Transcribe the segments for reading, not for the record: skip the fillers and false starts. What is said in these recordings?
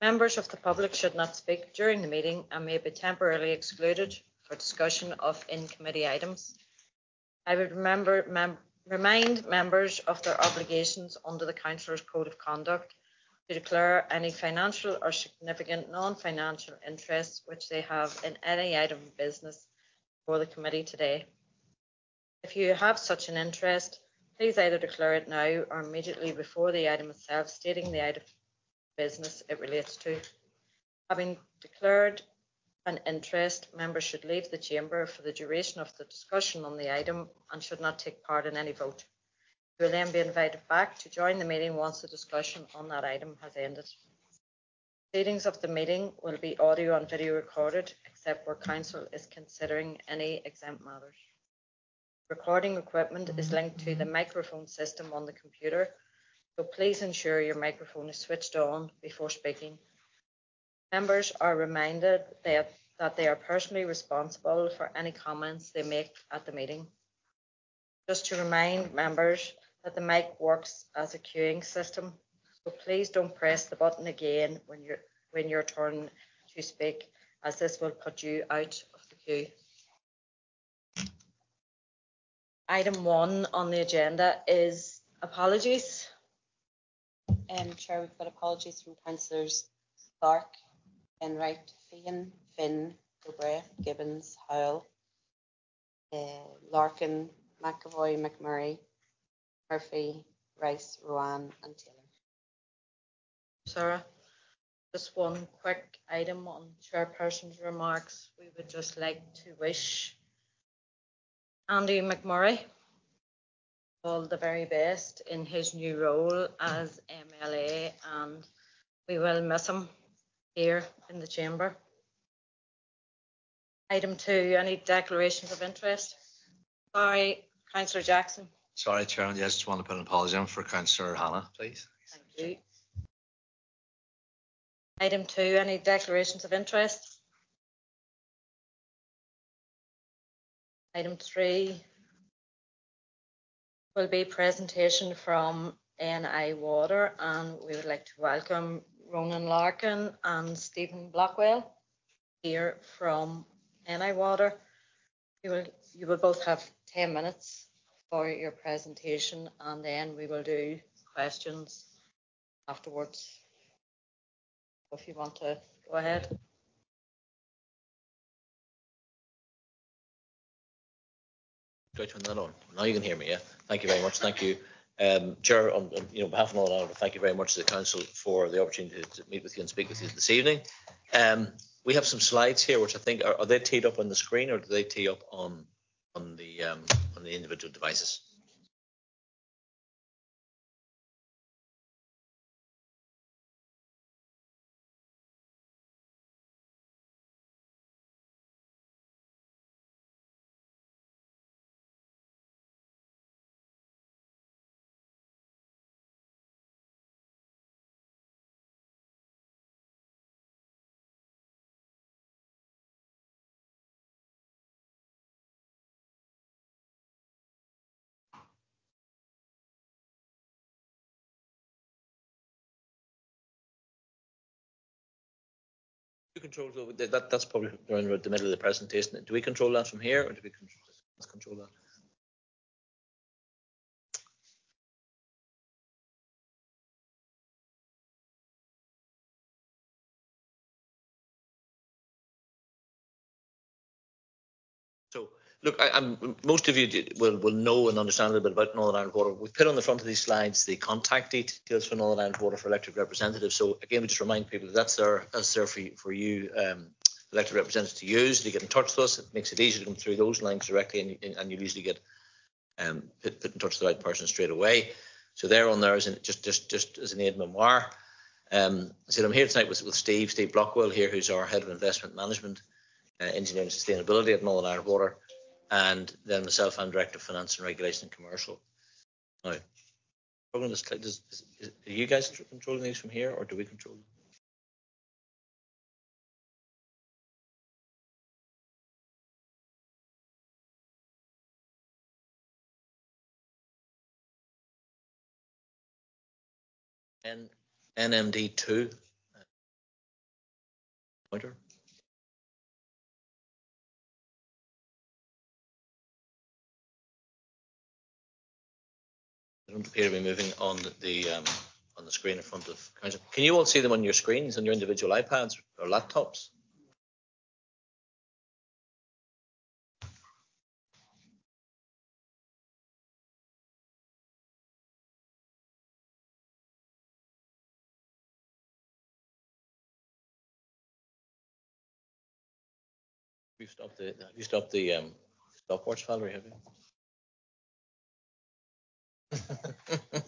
Members of the public should not speak during the meeting and may be temporarily excluded for discussion of in-committee items. I would remind members of their obligations under the Councillors' Code of Conduct to declare any financial or significant non-financial interests which they have in any item of business before the committee today. If you have such an interest, please either declare it now or immediately before the item itself, stating the item of business it relates to. Having declared an interest, members should leave the chamber for the duration of the discussion on the item and should not take part in any vote. You will then be invited back to join the meeting once the discussion on that item has ended. Proceedings of the meeting will be audio and video recorded, except where Council is considering any exempt matters. Recording equipment is linked to the microphone system on the computer, so please ensure your microphone is switched on before speaking. Members are reminded that they are personally responsible for any comments they make at the meeting. Just to remind members that the mic works as a queuing system, so please don't press the button again when your turn to speak, as this will put you out of the queue. Item 1 on the agenda is apologies. Chair, we've got apologies from Councillors Clark, Enright, Fionn, Finn, Gilbreth, Gibbons, Howell, Larkin, McAvoy, McMurray, Murphy, Rice, Rowan and Taylor. Sarah, just one quick item on Chairperson's remarks. We would just like to wish Andy McMurray all the very best in his new role as MLA, and we will miss him here in the chamber. Item 2, any declarations of interest? Sorry, Councillor Jackson. Sorry, Chair, I just want to put an apology in for Councillor Hannah, please. Thank you. Item 2, any declarations of interest? Item 3 will be presentation from NI Water, and we would like to welcome Ronan Larkin and Stephen Blackwell here from NI Water. You will both have 10 minutes for your presentation, and then we will do questions afterwards. If you want to go ahead. Do I turn that on? Now you can hear me, yeah? Thank you very much. Thank you. Chair, on behalf of Northern Ireland, thank you very much to the Council for the opportunity to meet with you and speak with you this evening. We have some slides here, which I think are they teed up on the screen, or do they tee up on the individual devices? Control that's probably around the middle of the presentation. Do we control that from here, or do we control that? So, look, most of you will know and understand a little bit about Northern Ireland Water. We've put on the front of these slides the contact details for Northern Ireland Water for elected representatives. So again, we just remind people that's there for you elected representatives to use. To get in touch with us, it makes it easier to come through those lines directly, and you'll usually get put in touch with the right person straight away. So they're on there just as an aid memoir. So I'm here tonight with Steve Blockwell here, who's our head of investment management, engineering and sustainability at Northern Ireland Water, and then myself, I'm Director of Finance and Regulation and Commercial. Now, are you guys controlling these from here, or do we control them? NMD2. pointer. They don't appear to be moving on the screen in front of Council. Can you all see them on your screens on your individual iPads or laptops? Have you stopped the stopwatch, Valerie? Have you?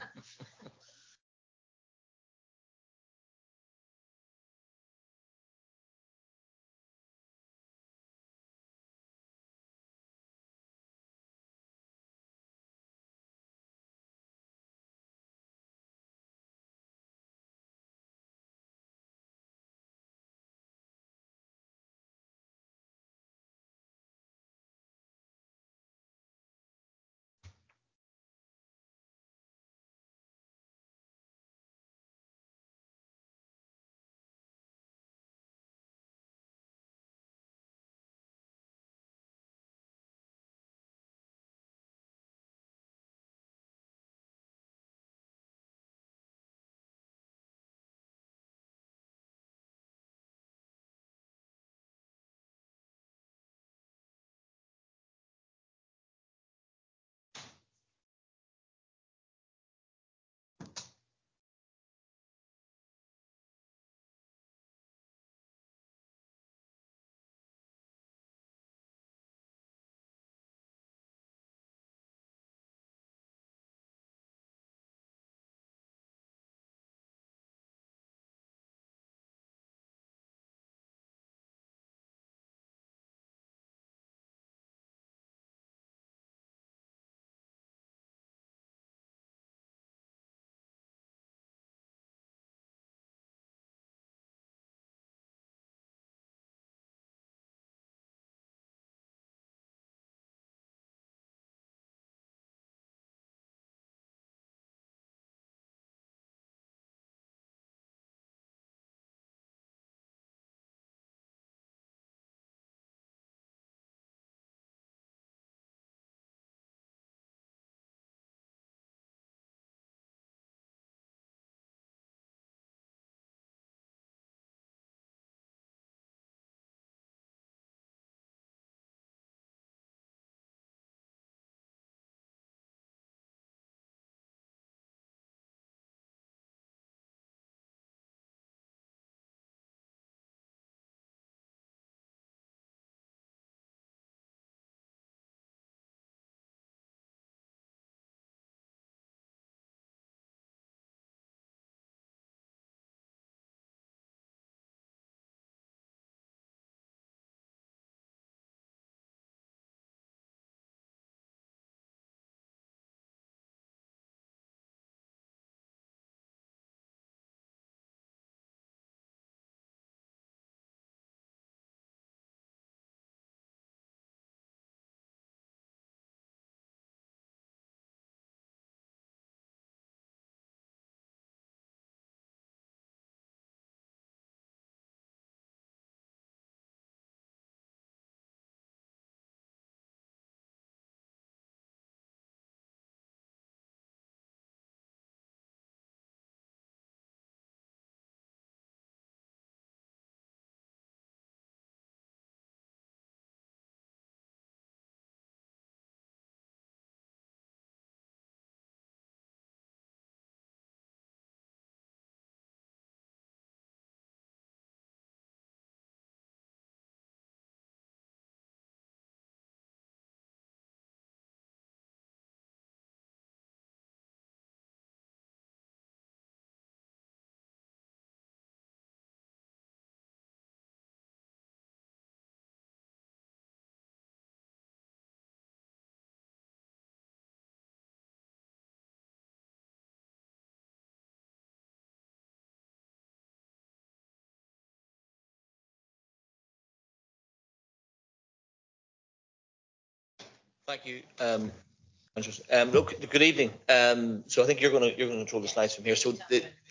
Thank you. Look, good evening. So I think you're going to control the slides from here. So the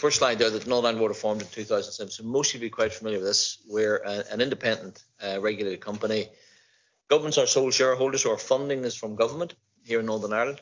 first slide there, that Northern Ireland Water formed in 2007. So most of you will be quite familiar with this. We're an independent regulated company. Government's our sole shareholder, so our funding is from government here in Northern Ireland.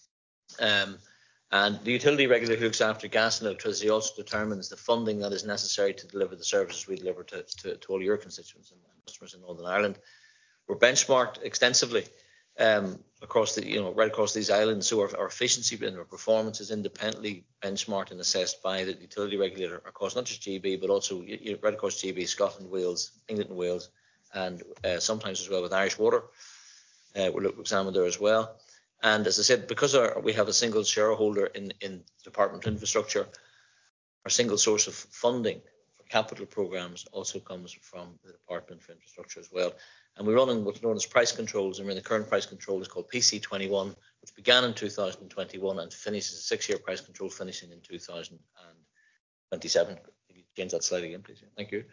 And the utility regulator who looks after gas and electricity also determines the funding that is necessary to deliver the services we deliver to all your constituents and customers in Northern Ireland. We're benchmarked extensively across right across these islands. So our efficiency and our performance is independently benchmarked and assessed by the utility regulator across not just GB, but also right across GB, Scotland, Wales, England and Wales, and sometimes as well with Irish Water. We're examined there as well. And as I said, because we have a single shareholder in the Department of Infrastructure, our single source of funding for capital programs also comes from the Department for Infrastructure as well. And we run in what's known as price controls. And the current price control is called PC21, which began in 2021 and finishes a 6-year price control finishing in 2027. Can you change that slide again, please? Thank you.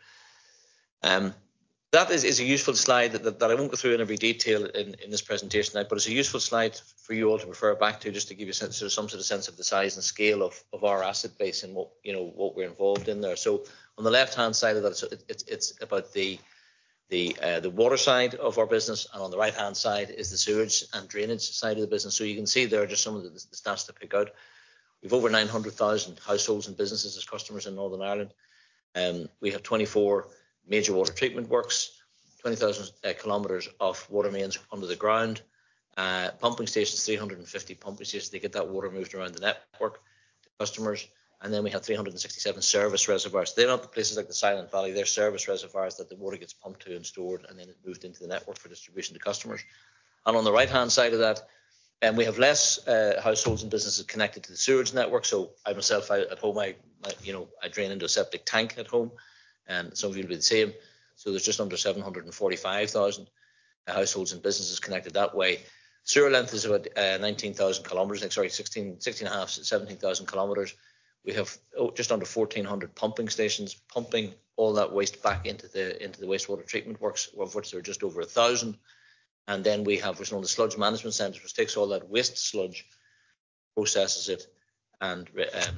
That is a useful slide that I won't go through in every detail in this presentation tonight, but it's a useful slide for you all to refer back to, just to give you some sort of sense of the size and scale of our asset base and what we're involved in there. So on the left-hand side of that, it's about the water side of our business, and on the right-hand side is the sewage and drainage side of the business. So you can see there are just some of the stats to pick out. We've over 900,000 households and businesses as customers in Northern Ireland. We have 24 major water treatment works, 20,000 kilometres of water mains under the ground, pumping stations, 350 pumping stations. They get that water moved around the network to customers. And then we have 367 service reservoirs. They're not the places like the Silent Valley. They're service reservoirs that the water gets pumped to and stored, and then it's moved into the network for distribution to customers. And on the right-hand side of that, we have less households and businesses connected to the sewage network. So I myself, at home, I drain into a septic tank at home, and some of you will be the same. So there's just under 745,000 households and businesses connected that way. Sewer length is about 19,000 kilometres, 17,000 kilometres. We have just under 1,400 pumping stations pumping all that waste back into the wastewater treatment works, of which there are just over 1,000. And then we have what's known as sludge management centres, which takes all that waste sludge, processes it, and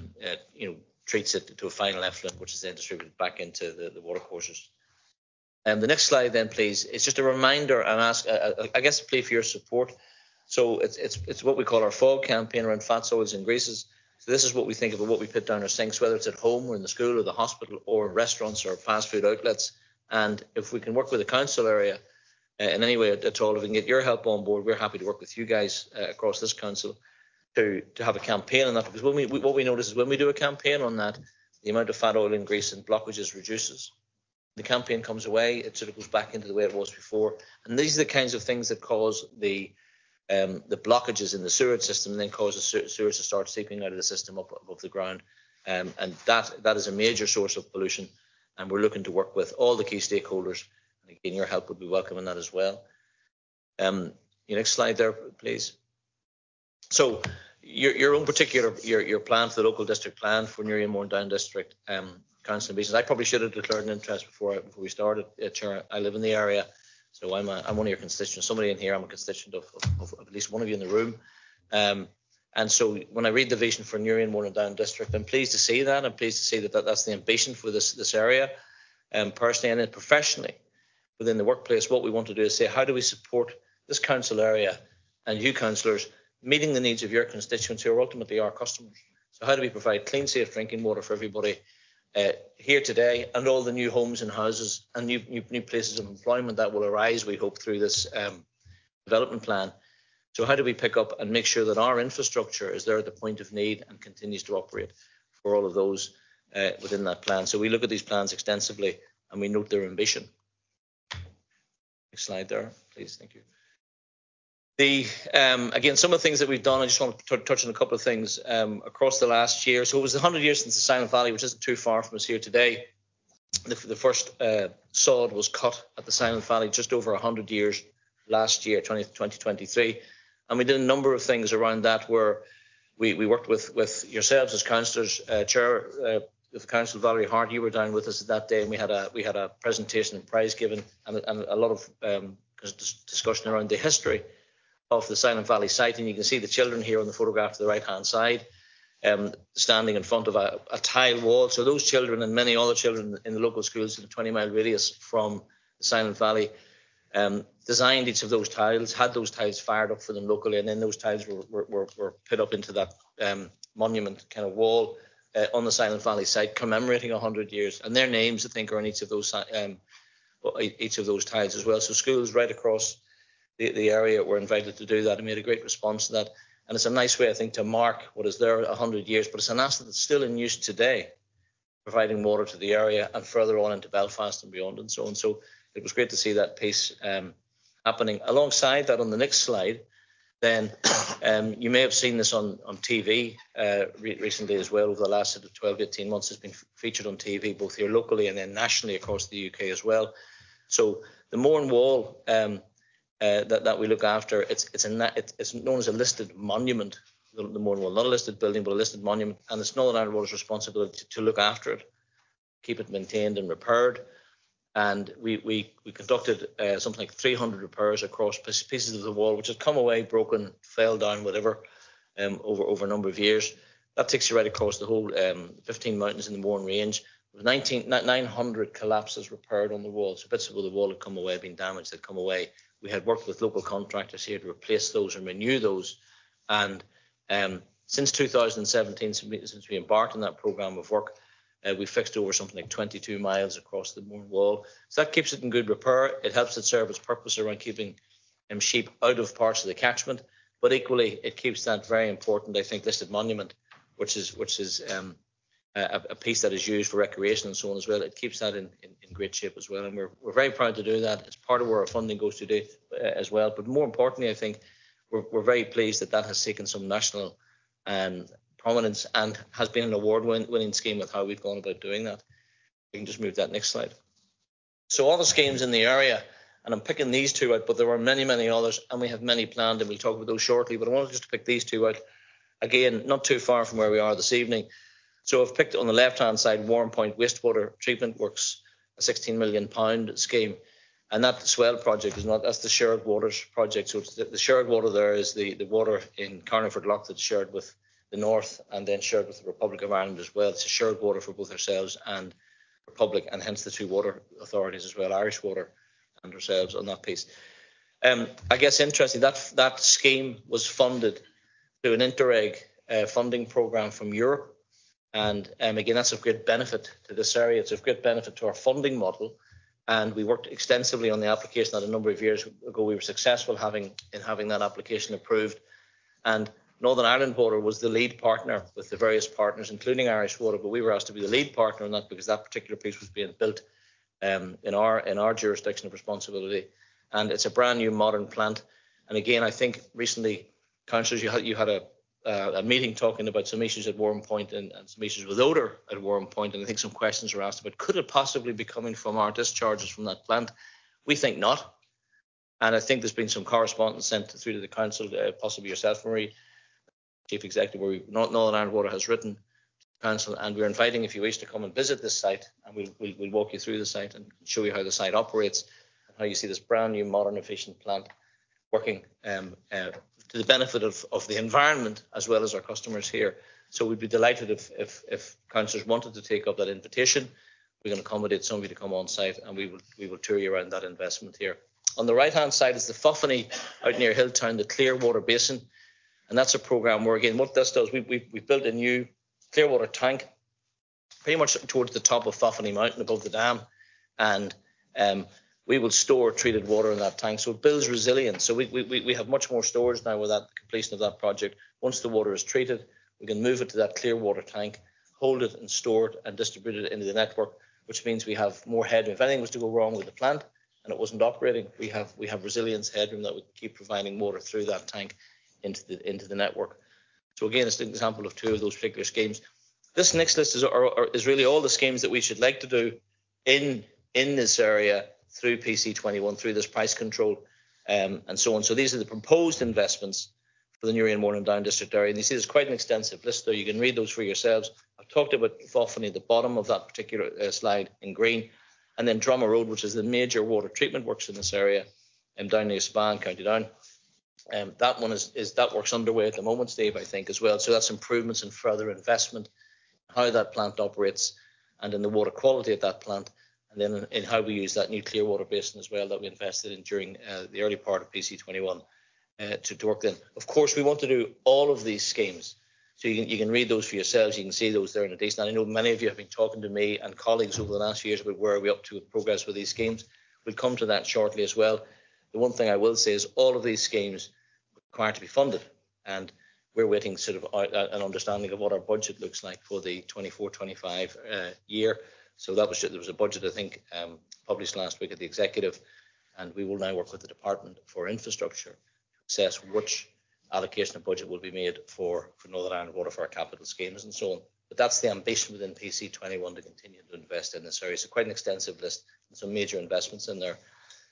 treats it to a final effluent, which is then distributed back into the water courses. The next slide then, please. It's just a reminder and I guess a plea for your support. So it's what we call our FOG campaign around fats, oils and greases. So this is what we think about what we put down our sinks, whether it's at home or in the school or the hospital or restaurants or fast food outlets. And if we can work with the council area in any way at all, if we can get your help on board, we're happy to work with you guys across this council to have a campaign on that. Because what we notice is when we do a campaign on that, the amount of fat, oil and grease and blockages reduces. The campaign comes away, it sort of goes back into the way it was before. And these are the kinds of things that cause the blockages in the sewage system, and then cause the sewage to start seeping out of the system up above the ground. And that is a major source of pollution. And we're looking to work with all the key stakeholders. And again, your help would be welcome in that as well. Your next slide there, please. So your own particular, your plan for the local district plan for Newry and Mourne District Council and Business. I probably should have declared an interest before we started. Chair, I live in the area, so I'm one of your constituents. Somebody in here, I'm a constituent of at least one of you in the room. And so when I read the vision for Newry and Mourne District, I'm pleased to see that. I'm pleased to see that's the ambition for this area. Personally and then professionally within the workplace, what we want to do is say, how do we support this council area and you councillors meeting the needs of your constituents who are ultimately our customers? So how do we provide clean, safe drinking water for everybody here today, and all the new homes and houses and new places of employment that will arise, we hope, through this development plan? So how do we pick up and make sure that our infrastructure is there at the point of need and continues to operate for all of those within that plan? So we look at these plans extensively and we note their ambition. Next slide there, please. Thank you. Again, some of the things that we've done, I just want to touch on a couple of things across the last year. So it was 100 years since the Silent Valley, which isn't too far from us here today. The first sod was cut at the Silent Valley just over 100 years last year, 2023. And we did a number of things around that where we worked with yourselves as councillors. Chair of the Council, Valerie Hart, you were down with us that day, and we had a presentation and prize given and a lot of discussion around the history of the Silent Valley site. And you can see the children here on the photograph to the right hand side. standing in front of a tile wall. So those children and many other children in the local schools in a 20-mile radius from the Silent Valley designed each of those tiles, had those tiles fired up for them locally, and then those tiles were put up into that monument kind of wall on the Silent Valley site, commemorating 100 years. And their names, I think, are on each of those tiles as well. So schools right across the area were invited to do that and made a great response to that. And it's a nice way, I think, to mark what is there 100 years, but it's an asset that's still in use today, providing water to the area and further on into Belfast and beyond and so on. So it was great to see that piece happening. Alongside that, on the next slide, then you may have seen this on TV recently as well. Over the last sort of 12, 18 months, it's been featured on TV, both here locally and then nationally across the UK as well. So the Mourne Wall that we look after, it's known as a listed monument, the Mourne Wall, not a listed building, but a listed monument, and it's Northern Ireland Water's responsibility to look after it, keep it maintained and repaired. And we conducted something like 300 repairs across pieces of the wall, which had come away, broken, fell down, whatever, over a number of years. That takes you right across the whole 15 mountains in the Mourne Range. There was 900 collapses repaired on the wall. So bits of the wall had come away, been damaged, had come away. We had worked with local contractors here to replace those and renew those. And since 2017, since we embarked on that programme of work, we fixed over something like 22 miles across the Mourne Wall. So that keeps it in good repair. It helps it serve its purpose around keeping sheep out of parts of the catchment. But equally, it keeps that very important, I think, listed monument, which is a piece that is used for recreation and so on as well. It keeps that in great shape as well. And we're very proud to do that. It's part of where our funding goes to as well. But more importantly, I think we're very pleased that has taken some national prominence and has been an award-winning scheme with how we've gone about doing that. We can just move that next slide. So all the schemes in the area, and I'm picking these two out, but there are many, many others, and we have many planned, and we'll talk about those shortly. But I wanted just to pick these two out. Again, not too far from where we are this evening. So I've picked on the left-hand side, Warrenpoint Wastewater Treatment Works, a £16 million scheme. And that swell project that's the shared waters project. So the shared water there is the water in Carniford Lough that's shared with the North and then shared with the Republic of Ireland as well. It's a shared water for both ourselves and Republic, and hence the two water authorities as well, Irish Water and ourselves on that piece. I guess interesting, that scheme was funded through an Interreg funding programme from Europe. And again, that's of great benefit to this area. It's of great benefit to our funding model. And we worked extensively on the application that a number of years ago. We were successful in having that application approved. And Northern Ireland Water was the lead partner with the various partners, including Irish Water. But we were asked to be the lead partner on that because that particular piece was being built in our jurisdiction of responsibility. And it's a brand new modern plant. And again, I think recently, councillors, you had a meeting talking about some issues at Warrenpoint and some issues with odour at Warrenpoint, and I think some questions were asked about could it possibly be coming from our discharges from that plant. We think not, and I think there's been some correspondence sent through to the council, possibly yourself, Marie, Chief Executive, where Northern Ireland Water has written to the council, and we're inviting, if you wish, to come and visit this site, and we'll walk you through the site and show you how the site operates and how you see this brand new modern efficient plant working to the benefit of the environment as well as our customers here. So we'd be delighted if councillors wanted to take up that invitation. We can accommodate somebody to come on site, and we will tour you around that investment here. On the right hand side is the Foffany out near Hilltown, the Clearwater Basin, and that's a programme where, again, what this does, we've built a new Clearwater tank pretty much towards the top of Foffany Mountain above the dam, and we will store treated water in that tank, so it builds resilience. So we have much more storage now with that completion of that project. Once the water is treated, we can move it to that clear water tank, hold it and store it and distribute it into the network, which means we have more headroom. If anything was to go wrong with the plant and it wasn't operating, we have resilience headroom that we can keep providing water through that tank into the network. So again, it's an example of two of those particular schemes. This next list is really all the schemes that we should like to do in this area through PC21, through this price control and so on. So these are the proposed investments for the Newry and Mourne and Down district area. And you see there's quite an extensive list there. You can read those for yourselves. I've talked about Foffany at the bottom of that particular slide in green. And then Drummer Road, which is the major water treatment works in this area, down near Span, County Down. That one is that work's underway at the moment, Steve, I think, as well. So that's improvements and further investment, how that plant operates, and in the water quality at that plant, and then in how we use that new Clearwater Basin as well that we invested in during the early part of PC21 to work then. Of course, we want to do all of these schemes. So you can read those for yourselves. You can see those there in a decent. And I know many of you have been talking to me and colleagues over the last few years about where are we up to with progress with these schemes. We'll come to that shortly as well. The one thing I will say is all of these schemes require to be funded, and we're waiting sort of an understanding of what our budget looks like for the 24-25 year. So there was a budget, I think, published last week at the executive, and we will now work with the Department for Infrastructure to assess which allocation of budget will be made for Northern Ireland Water for our capital schemes and so on. But that's the ambition within PC21 to continue to invest in this area. So quite an extensive list and some major investments in there.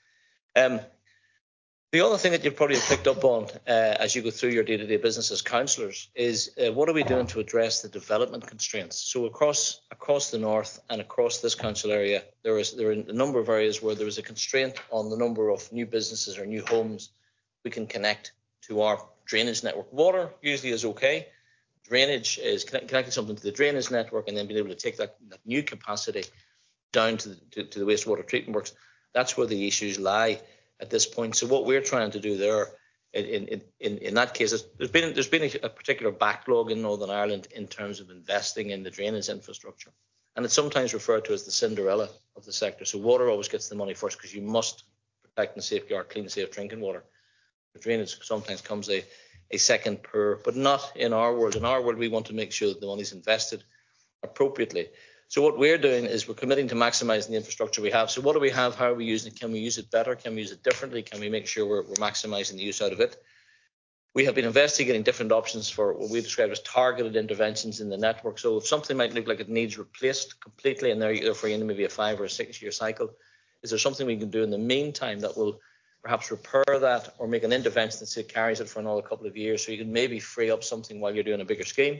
The other thing that you probably have picked up on as you go through your day-to-day business as councillors is what are we doing to address the development constraints? So across the north and across this council area, there are a number of areas where there is a constraint on the number of new businesses or new homes we can connect to our drainage network. Water usually is okay. Drainage is connecting something to the drainage network and then being able to take that new capacity down to the wastewater treatment works. That's where the issues lie at this point. So what we're trying to do there, in that case, there's been a particular backlog in Northern Ireland in terms of investing in the drainage infrastructure, and it's sometimes referred to as the Cinderella of the sector. So water always gets the money first because you must protect and safeguard clean, safe drinking water. The drainage sometimes comes a second pair, but not in our world. In our world, we want to make sure that the money's invested appropriately. So what we're doing is we're committing to maximising the infrastructure we have. So what do we have? How are we using it? Can we use it better? Can we use it differently? Can we make sure we're maximising the use out of it? We have been investigating different options for what we describe as targeted interventions in the network. So if something might look like it needs replaced completely and therefore in maybe a 5 or a 6 year cycle, is there something we can do in the meantime that will perhaps repair that or make an intervention that say carries it for another couple of years so you can maybe free up something while you're doing a bigger scheme?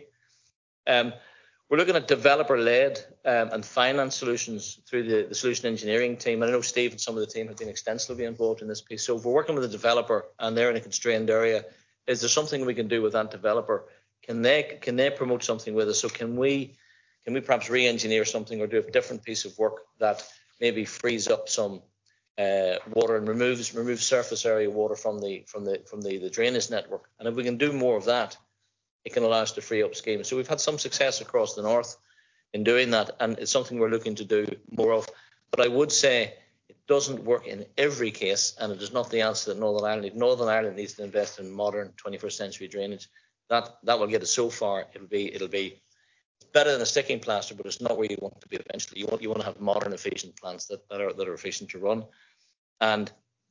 We're looking at developer-led and finance solutions through the solution engineering team. And I know Steve and some of the team have been extensively involved in this piece. So if we're working with a developer and they're in a constrained area, is there something we can do with that developer? Can they promote something with us? So can we perhaps re-engineer something or do a different piece of work that maybe frees up some water and removes surface area water from the drainage network? And if we can do more of that, it can allow us to free up schemes. So we've had some success across the north in doing that, and it's something we're looking to do more of. But I would say it doesn't work in every case, and it is not the answer that Northern Ireland needs. Northern Ireland needs to invest in modern 21st century drainage. That will get us so far. It'll be better than a sticking plaster, but it's not where you want to be eventually. You want to have modern, efficient plants that are efficient to run. And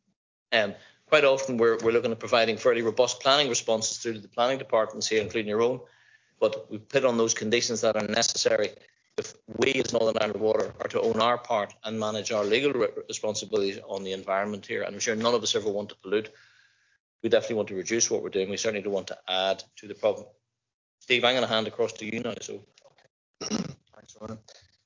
quite often we're looking at providing fairly robust planning responses through the planning departments here, including your own. But we put on those conditions that are necessary if we as Northern Ireland Water are to own our part and manage our legal responsibilities on the environment here. And I'm sure none of us ever want to pollute. We definitely want to reduce what we're doing. We certainly don't want to add to the problem. Steve, I'm going to hand across to you now. So, thanks, Ronan.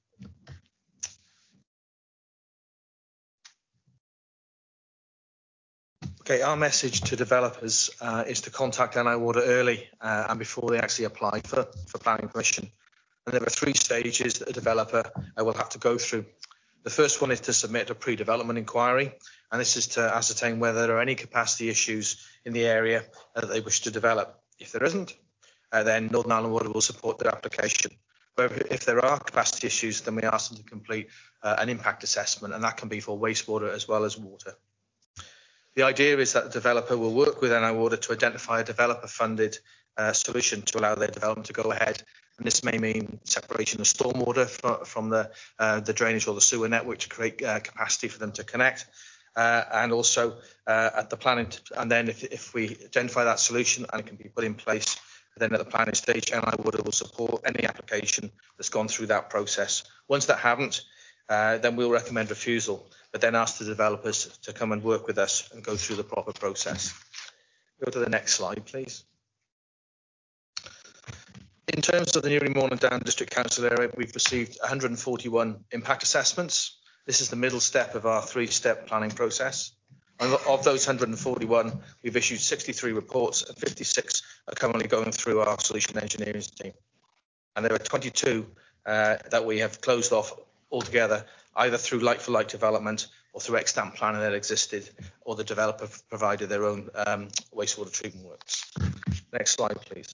Okay, our message to developers is to contact NI Water early and before they actually apply for planning permission. And there are 3 stages that a developer will have to go through. The first one is to submit a pre-development inquiry, and this is to ascertain whether there are any capacity issues in the area that they wish to develop. If there isn't, then Northern Ireland Water will support their application. But if there are capacity issues, then we ask them to complete an impact assessment, and that can be for wastewater as well as water. The idea is that the developer will work with NI Water to identify a developer-funded solution to allow their development to go ahead. And this may mean separation of stormwater from the drainage or the sewer network to create capacity for them to connect. And also at the planning, and then if we identify that solution and it can be put in place, then at the planning stage, NI Water will support any application that's gone through that process. Once that happens, then we'll recommend refusal, but then ask the developers to come and work with us and go through the proper process. Go to the next slide, please. In terms of the Newry Mourne and Down District Council area, we've received 141 impact assessments. This is the middle step of our 3-step planning process. And of those 141, we've issued 63 reports and 56 are currently going through our solution engineering team. And there are 22 that we have closed off altogether, either through like-for-like development or through extant planning that existed, or the developer provided their own wastewater treatment works. Next slide, please.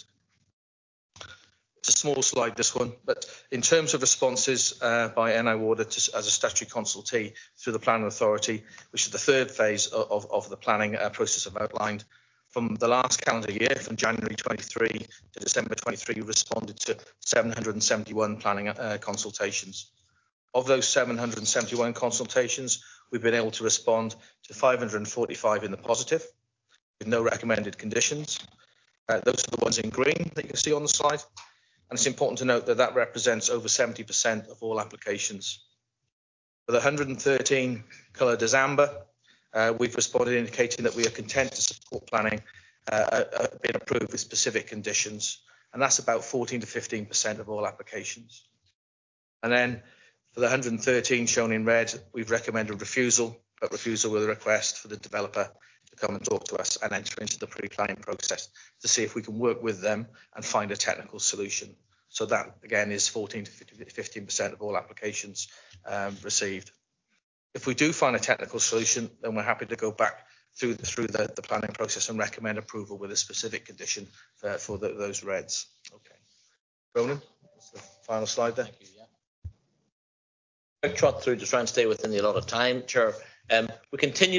It's a small slide, this one, but in terms of responses by NI Water as a statutory consultee through the Planning Authority, which is the third phase of the planning process I've outlined, from the last calendar year, from January 23 to December 23, responded to 771 planning consultations. Of those 771 consultations, we've been able to respond to 545 in the positive, with no recommended conditions. Those are the ones in green that you can see on the slide. And it's important to note that that represents over 70% of all applications. For the 113 coloured as amber, we've responded indicating that we are content to support planning being approved with specific conditions. And that's about 14 to 15% of all applications. And then for the 113 shown in red, we've recommended refusal, but refusal with a request for the developer to come and talk to us and enter into the pre-planning process to see if we can work with them and find a technical solution. So that, again, is 14 to 15% of all applications received. If we do find a technical solution, then we're happy to go back through the planning process and recommend approval with a specific condition for those reds. Okay. Ronan, that's the final slide there. Thank you, yeah. Quick trot through to try and stay within the allotted time, Chair. We continue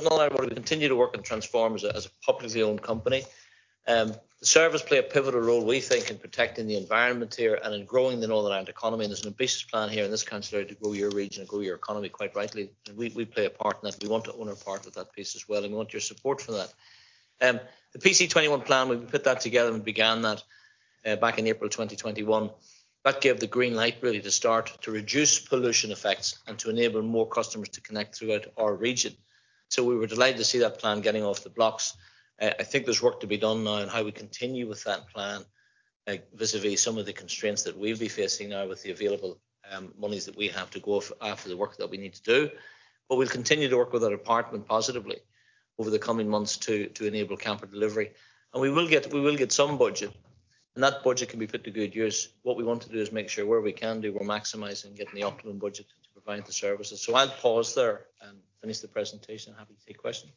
to work and transform as a publicly owned company. The service play a pivotal role, we think, in protecting the environment here and in growing the Northern Ireland economy. And there's an ambitious plan here in this council to grow your region and grow your economy, quite rightly. And we play a part in that. We want to own our part of that piece as well, and we want your support for that. The PC21 plan, we put that together and began that back in April 2021. That gave the green light really to start to reduce pollution effects and to enable more customers to connect throughout our region. So we were delighted to see that plan getting off the blocks. I think there's work to be done now on how we continue with that plan vis-a-vis some of the constraints that we'll be facing now with the available monies that we have to go after the work that we need to do. But we'll continue to work with our department positively over the coming months to enable camper delivery. And we will get some budget, and that budget can be put to good use. What we want to do is make sure where we can do, we're maximising getting the optimum budget to provide the services. So I'll pause there and finish the presentation. I'm happy to take questions.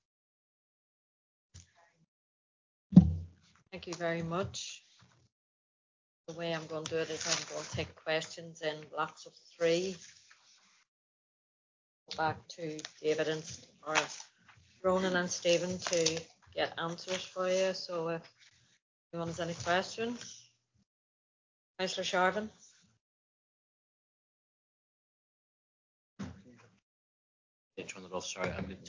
Thank you very much. The way I'm going to do it is I'm going to take questions in blocks of 3. Go back to David or Ronan and Stephen to get answers for you. So if anyone has any questions, Councillor Sharvin. Turn it off. Sorry,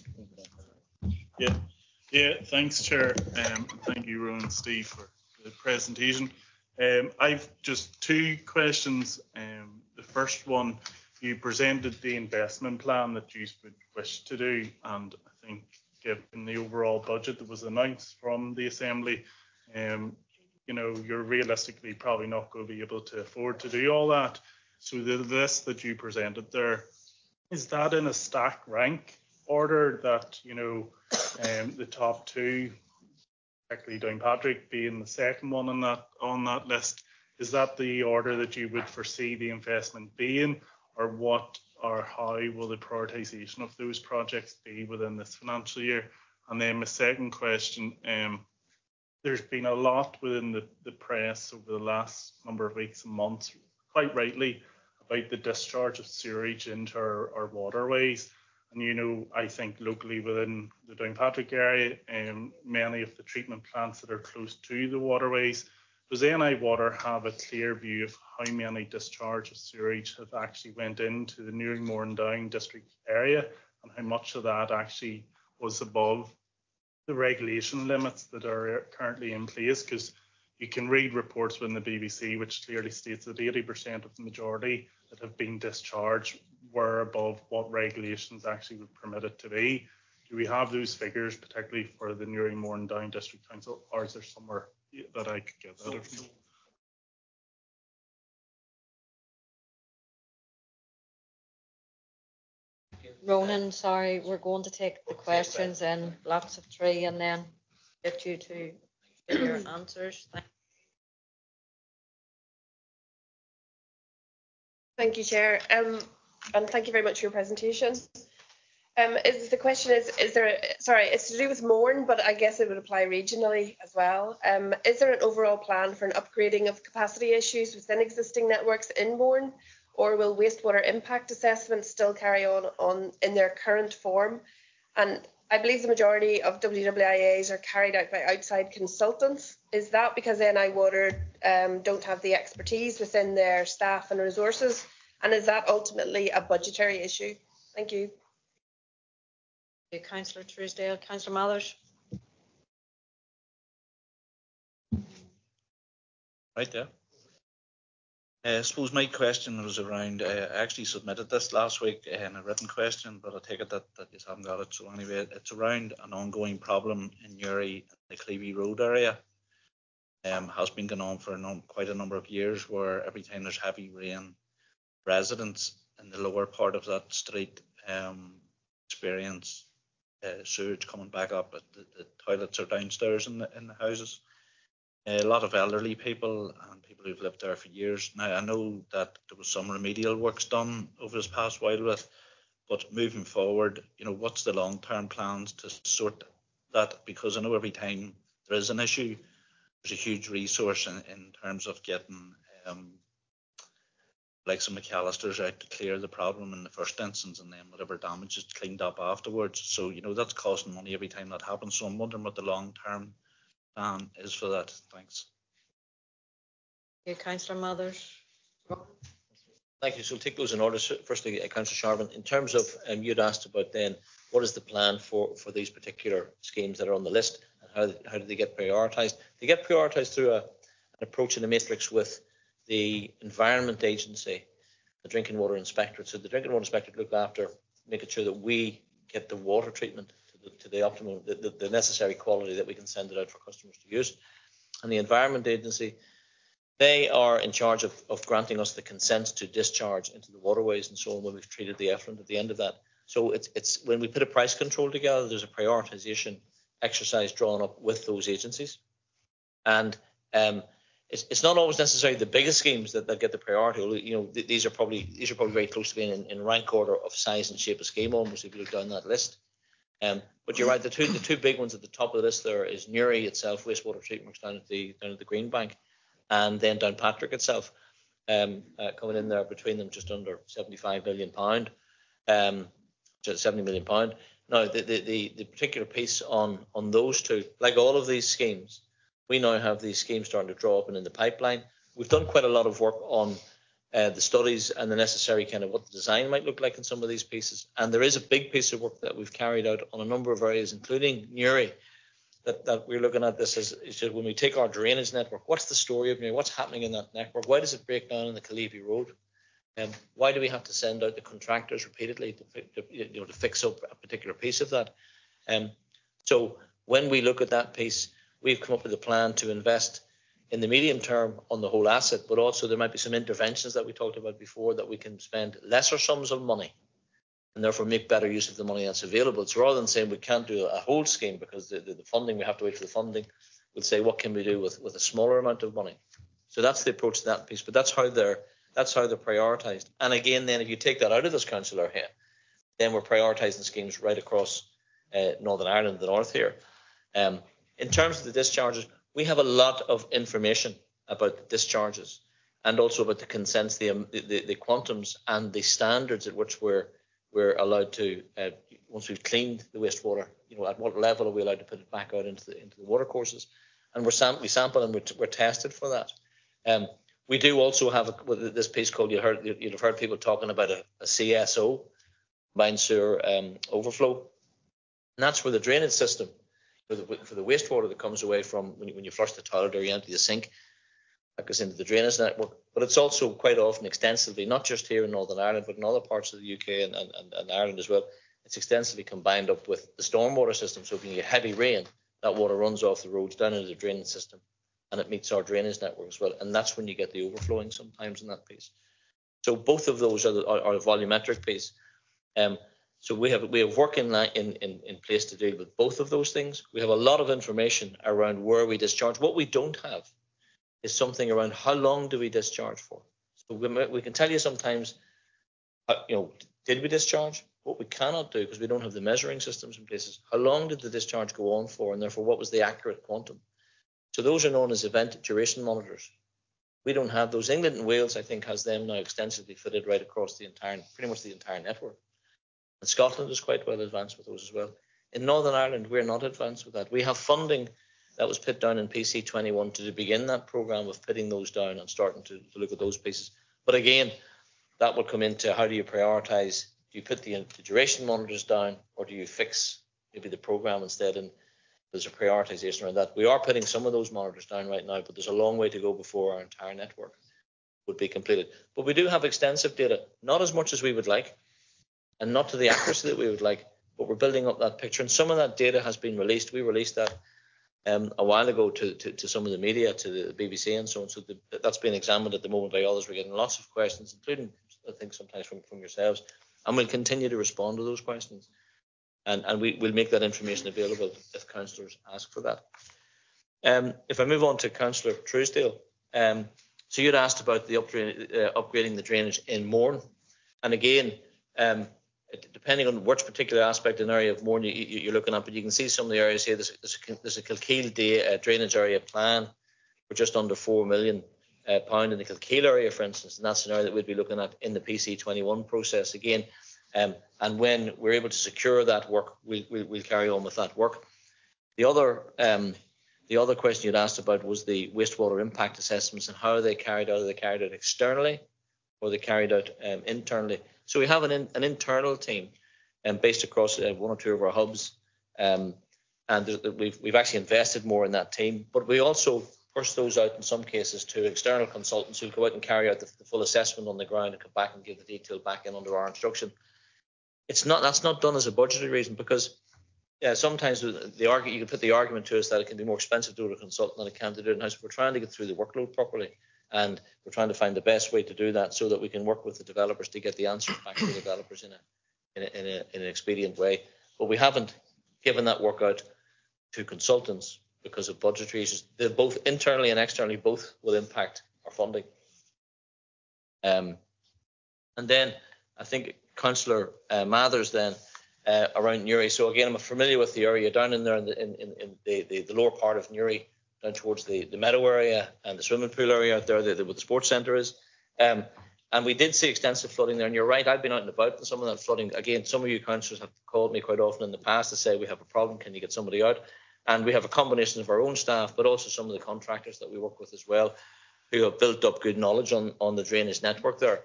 Yeah, thanks, Chair. Thank you, Ronan and Steve, for the presentation. I've just 2 questions. The first one, you presented the investment plan that you would wish to do, and I think given the overall budget that was announced from the Assembly, you're realistically probably not going to be able to afford to do all that. So the list that you presented there, is that in a stack rank order that, the top 2, particularly Downpatrick being the second one on that list, is that the order that you would foresee the investment being, or what or how will the prioritisation of those projects be within this financial year? And then my second question, there's been a lot within the press over the last number of weeks and months, quite rightly, about the discharge of sewage into our waterways. And, I think locally within the Downpatrick area, many of the treatment plants that are close to the waterways, does NI Water have a clear view of how many discharge of sewage have actually went into the Newry and Down district area, and how much of that actually was above the regulation limits that are currently in place? Because you can read reports within the BBC which clearly states that 80% of the majority that have been discharged were above what regulations actually would permit it to be. Do we have those figures, particularly for the Newry and Down District Council, or is there somewhere that I could get that from? Ronan, sorry, we're going to take the questions in blocks of 3 and then get you to give your answers. Thank you, Chair. And thank you very much for your presentation. The question is there, sorry, it's to do with Mourne, but I guess it would apply regionally as well. Is there an overall plan for an upgrading of capacity issues within existing networks in Mourne, or will wastewater impact assessments still carry on in their current form? And I believe the majority of WWIAs are carried out by outside consultants. Is that because NI Water don't have the expertise within their staff and resources? And is that ultimately a budgetary issue? Thank you. Councillor Truesdale. Councillor Mathers. Right there. I suppose my question was around, I actually submitted this last week in a written question, but I take it that you haven't got it. So anyway, it's around an ongoing problem in Newry, the Clevey Road area. Has been going on for quite a number of years, where every time there's heavy rain, residents in the lower part of that street experience sewage coming back up. The toilets are downstairs in the houses. A lot of elderly people and people who've lived there for years. Now, I know that there was some remedial works done over this past while with, but moving forward, what's the long-term plans to sort that? Because I know every time there is an issue, there's a huge resource in terms of getting like some McAllister's out to clear the problem in the first instance, and then whatever damage is cleaned up afterwards. So, that's costing money every time that happens. So I'm wondering what the long-term plan is for that. Thanks. Councillor Mathers. Thank you. So we'll take those in order. Firstly, Councillor Sharman, in terms of, you'd asked about then, what is the plan for these particular schemes that are on the list, and how do they get prioritised? They get prioritised through an approach in a matrix with the Environment Agency, the Drinking Water Inspectorate. So the Drinking Water Inspectorate look after making sure that we get the water treatment to the optimum, the necessary quality that we can send it out for customers to use. And the Environment Agency, they are in charge of granting us the consent to discharge into the waterways and so on when we've treated the effluent at the end of that. So it's when we put a price control together, there's a prioritisation exercise drawn up with those agencies. And it's not always necessarily the biggest schemes that get the priority. These are probably very close to being in rank order of size and shape of scheme almost if you look down that list. But you're right, the two big ones at the top of the list there is Newry itself, wastewater treatment works down at the Green Bank, and then Downpatrick itself, coming in there between them just under £75 million, just £70 million. Now the particular piece on those two, like all of these schemes, we now have these schemes starting to draw up and in the pipeline. We've done quite a lot of work on the studies and the necessary kind of what the design might look like in some of these pieces. And there is a big piece of work that we've carried out on a number of areas, including Newry, that we're looking at this as when we take our drainage network, what's the story of Newry? What's happening in that network? Why does it break down in the Clevey Road? Why do we have to send out the contractors repeatedly to fix up a particular piece of that? So when we look at that piece, we've come up with a plan to invest in the medium term on the whole asset, but also there might be some interventions that we talked about before that we can spend lesser sums of money and therefore make better use of the money that's available. So rather than saying we can't do a whole scheme because the funding, we have to wait for the funding, we'll say what can we do with a smaller amount of money. So that's the approach to that piece, but that's how they're prioritised. And again, then if you take that out of this councillor here, then we're prioritising schemes right across Northern Ireland, the north here. In terms of the discharges, we have a lot of information about the discharges and also about the consents, the quantums and the standards at which we're allowed to, once we've cleaned the wastewater, at what level are we allowed to put it back out into the water courses. And we sample and we're tested for that. We do also have this piece called, you'd have heard people talking about a CSO, combined sewer overflow. And that's where the drainage system, for the wastewater that comes away from when you flush the toilet or you empty the sink, that goes into the drainage network. But it's also quite often extensively, not just here in Northern Ireland, but in other parts of the UK and Ireland as well, it's extensively combined up with the stormwater system. So when you get heavy rain, that water runs off the roads down into the drainage system and it meets our drainage network as well. And that's when you get the overflowing sometimes in that piece. So both of those are the volumetric piece. So we have work in place to deal with both of those things. We have a lot of information around where we discharge. What we don't have is something around how long do we discharge for. So we can tell you sometimes, did we discharge? What we cannot do, because we don't have the measuring systems in place, is how long did the discharge go on for, and therefore what was the accurate quantum. So those are known as event duration monitors. We don't have those. England and Wales, I think, has them now extensively fitted right across pretty much the entire network. And Scotland is quite well advanced with those as well. In Northern Ireland, we're not advanced with that. We have funding that was put down in PC21 to begin that programme of putting those down and starting to look at those pieces. But again, that will come into how do you prioritise? Do you put the duration monitors down, or do you fix maybe the programme instead? And there's a prioritisation around that. We are putting some of those monitors down right now, but there's a long way to go before our entire network would be completed. But we do have extensive data, not as much as we would like, and not to the accuracy that we would like, but we're building up that picture. And some of that data has been released. We released that a while ago to some of the media, to the BBC and so on. So that's being examined at the moment by others. We're getting lots of questions, including, I think, sometimes from yourselves. And we'll continue to respond to those questions. And we'll make that information available if councillors ask for that. If I move on to Councillor Truesdale. So you'd asked about the upgrading the drainage in Mourne. And again, depending on which particular aspect and area of Mourne you're looking at, but you can see some of the areas here. There's a Kilkeel drainage area plan for just under £4 million in the Kilkeel area, for instance, and that's an area that we'd be looking at in the PC21 process again. And when we're able to secure that work, we'll carry on with that work. The other question you'd asked about was the wastewater impact assessments and how are they carried out? Are they carried out externally or are they carried out internally? So we have an internal team based across one or two of our hubs, and we've actually invested more in that team. But we also push those out in some cases to external consultants who go out and carry out the full assessment on the ground and come back and give the detail back in under our instruction. That's not done as a budgetary reason, because sometimes you can put the argument to us that it can be more expensive to do it a consultant than it can to do it in-house. We're trying to get through the workload properly, and we're trying to find the best way to do that so that we can work with the developers to get the answers back to the developers in an expedient way. But we haven't given that work out to consultants because of budgetary issues. They're both internally and externally, both will impact our funding. And then I think Councillor Mathers then around Newry. So again, I'm familiar with the area down in there in the lower part of Newry, down towards the meadow area and the swimming pool area out there, where the sports centre is. And we did see extensive flooding there. And you're right, I've been out and about in some of that flooding. Again, some of you councillors have called me quite often in the past to say we have a problem, can you get somebody out? And we have a combination of our own staff, but also some of the contractors that we work with as well, who have built up good knowledge on the drainage network there.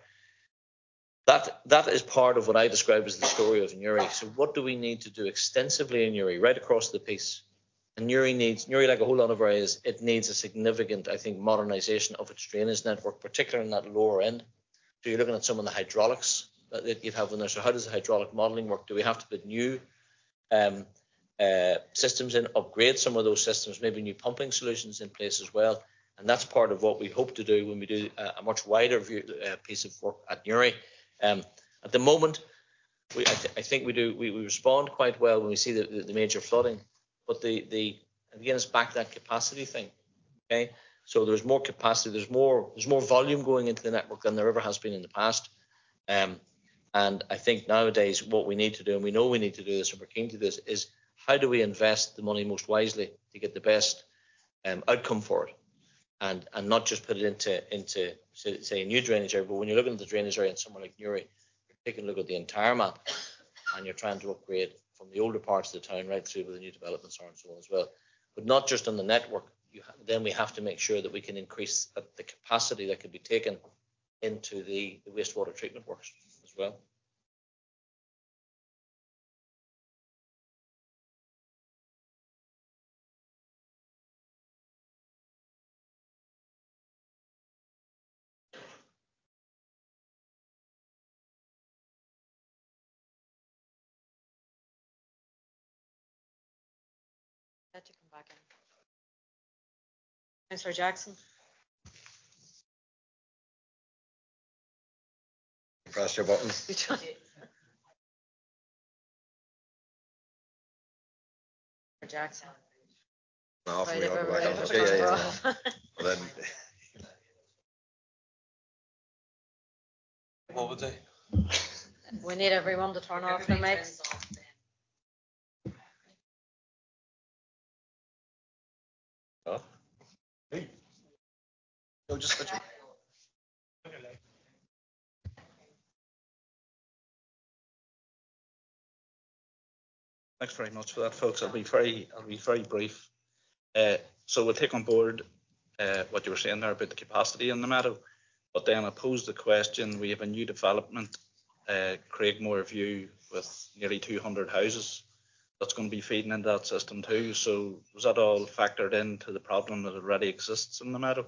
That is part of what I describe as the story of Newry. So what do we need to do extensively in Newry, right across the piece? And Newry, like a whole lot of areas, it needs a significant, I think, modernisation of its drainage network, particularly in that lower end. So you're looking at some of the hydraulics that you'd have in there. So how does the hydraulic modelling work? Do we have to put new systems in, upgrade some of those systems, maybe new pumping solutions in place as well? And that's part of what we hope to do when we do a much wider piece of work at Newry. At the moment, I think we respond quite well when we see the major flooding, but again, it's back to that capacity thing. Okay, so there's more capacity, there's more volume going into the network than there ever has been in the past, and I think nowadays what we need to do, and we know we need to do this, and we're keen to do this, is how do we invest the money most wisely to get the best outcome for it, and not just put it into say a new drainage area, but when you're looking at the drainage area in somewhere like Newry, you're taking a look at the entire map and you're trying to upgrade from the older parts of the town right through where the new developments are and so on as well. But not just on the network, then we have to make sure that we can increase the capacity that can be taken into the wastewater treatment works as well. Let you come back in. Councillor Jackson. Press your button. Jackson. No, for Right, me, I'll go back everybody on. was Yeah. off. But then, What would they? We need everyone to turn off their mics. Oh. No, just switch it. Thanks very much for that, folks. I'll be very brief. So we'll take on board what you were saying there about the capacity in the meadow, but then I pose the question: we have a new development, Craigmore View, with nearly 200 houses that's going to be feeding into that system too. So was that all factored into the problem that already exists in the meadow?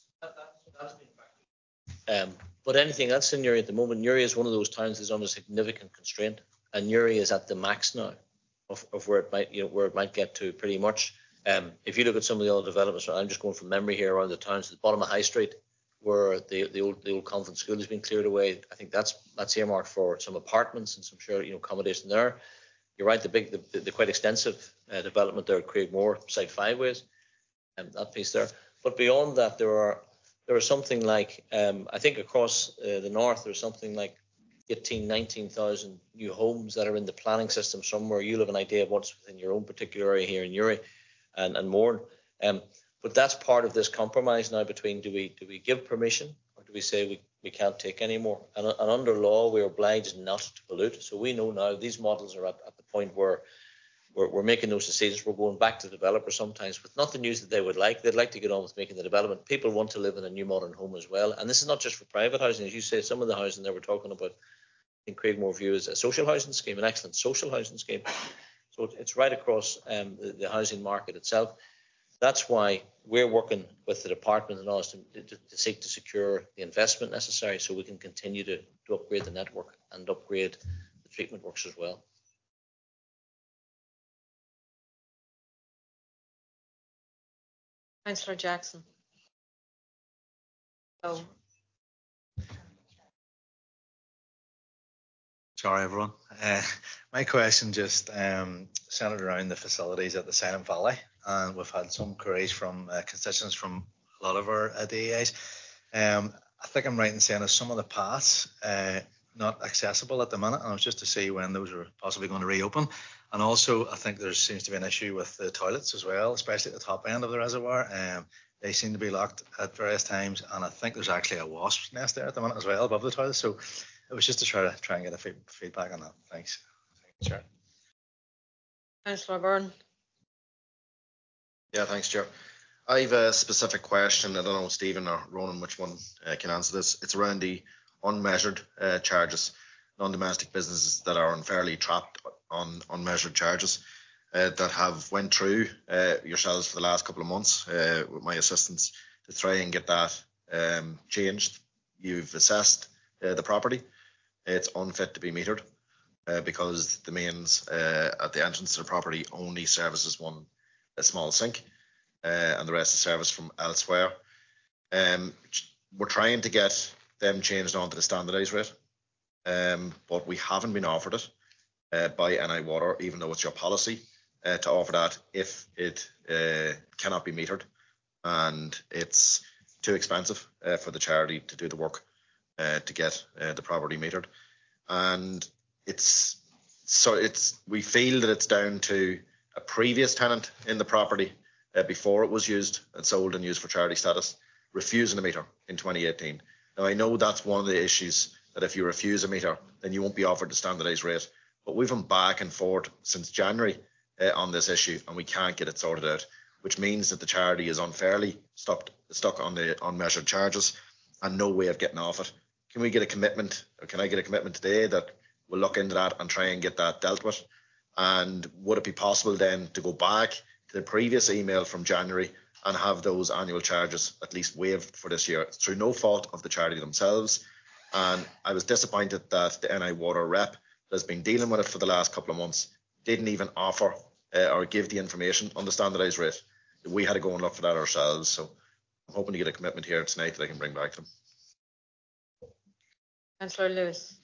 But anything else in Newry at the moment, Newry is one of those towns that's under significant constraint, and Newry is at the max now of where it might get to pretty much. If you look at some of the other developments, I'm just going from memory here around the towns, at the bottom of High Street, where the old convent school has been cleared away. I think that's earmarked for some apartments and some shared accommodation there. You're right, the quite extensive development there at Craigmore, Site 5 Ways, that piece there. But beyond that, there are something like I think across the north there's something like 19,000 new homes that are in the planning system somewhere. You'll have an idea of what's within your own particular area here in Newry and Mourne. But that's part of this compromise now between do we give permission or do we say we can't take any more? And under law, we're obliged not to pollute. So we know now these models are at the point where we're making those decisions. We're going back to the developer sometimes with not the news that they would like. They'd like to get on with making the development. People want to live in a new modern home as well. And this is not just for private housing. As you say, some of the housing that we're talking about in Craigmore View is a social housing scheme, an excellent social housing scheme. So it's right across the housing market itself. That's why we're working with the department and us to seek to secure the investment necessary so we can continue to upgrade the network and upgrade the treatment works as well. Councillor Jackson. Oh. Sorry, everyone. My question just centered around the facilities at the Silent Valley, and we've had some queries from constituents from a lot of our DAs. I think I'm right in saying that some of the paths not accessible at the minute, and it was just to see when those are possibly going to reopen. And also, I think there seems to be an issue with the toilets as well, especially at the top end of the reservoir. They seem to be locked at various times, and I think there's actually a wasp's nest there at the minute as well above the toilet. So it was just to try and get a feedback on that. Thanks. Chair. Councillor Byrne. yeah, thanks, Chair. I have a specific question. I don't know, Stephen or Ronan, which one can answer this. It's around the unmeasured charges, non-domestic businesses that are unfairly trapped on unmeasured charges that have went through yourselves for the last couple of months with my assistance to try and get that changed. You've assessed the property. It's unfit to be metered because the mains at the entrance to the property only services a small sink and the rest is serviced from elsewhere. We're trying to get them changed onto the standardised rate, but we haven't been offered it by NI Water, even though it's your policy to offer that if it cannot be metered and it's too expensive for the charity to do the work to get the property metered. And we feel that it's down to a previous tenant in the property before it was used and sold and used for charity status, refusing a meter in 2018. Now, I know that's one of the issues, that if you refuse a meter, then you won't be offered the standardised rate. But we've been back and forth since January on this issue, and we can't get it sorted out, which means that the charity is unfairly stuck on the unmeasured charges and no way of getting off it. Can we get a commitment, or can I get a commitment today that we'll look into that and try and get that dealt with? And would it be possible then to go back to the previous email from January and have those annual charges at least waived for this year through no fault of the charity themselves? And I was disappointed that the NI Water rep that has been dealing with it for the last couple of months didn't even offer or give the information on the standardised rate. We had to go and look for that ourselves. So I'm hoping to get a commitment here tonight that I can bring back to them. Councillor Lewis.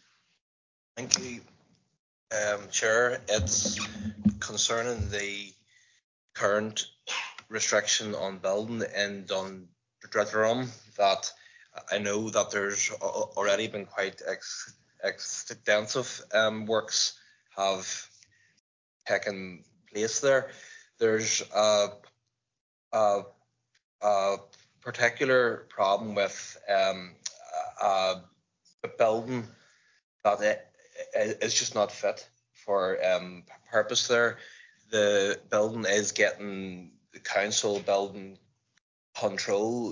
Thank you, Chair. It's concerning the current restriction on building in Dundrum that I know that there's already been quite extensive works have taken place there. There's a particular problem with a building that is just not fit for purpose there. The building is getting the council building control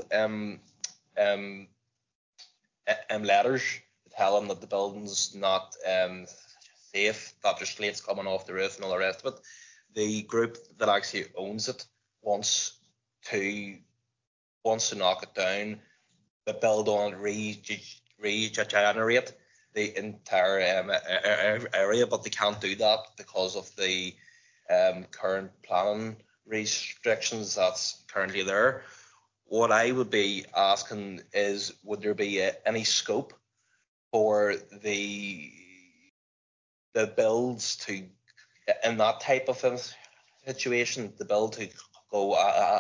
letters to tell them that the building's not safe, that there's slates coming off the roof and all the rest of it. The group that actually owns it wants to knock it down, but build on it, regenerate the entire area, but they can't do that because of the current planning restrictions that's currently there. What I would be asking is, would there be any scope for the builds to, in that type of situation, the build to go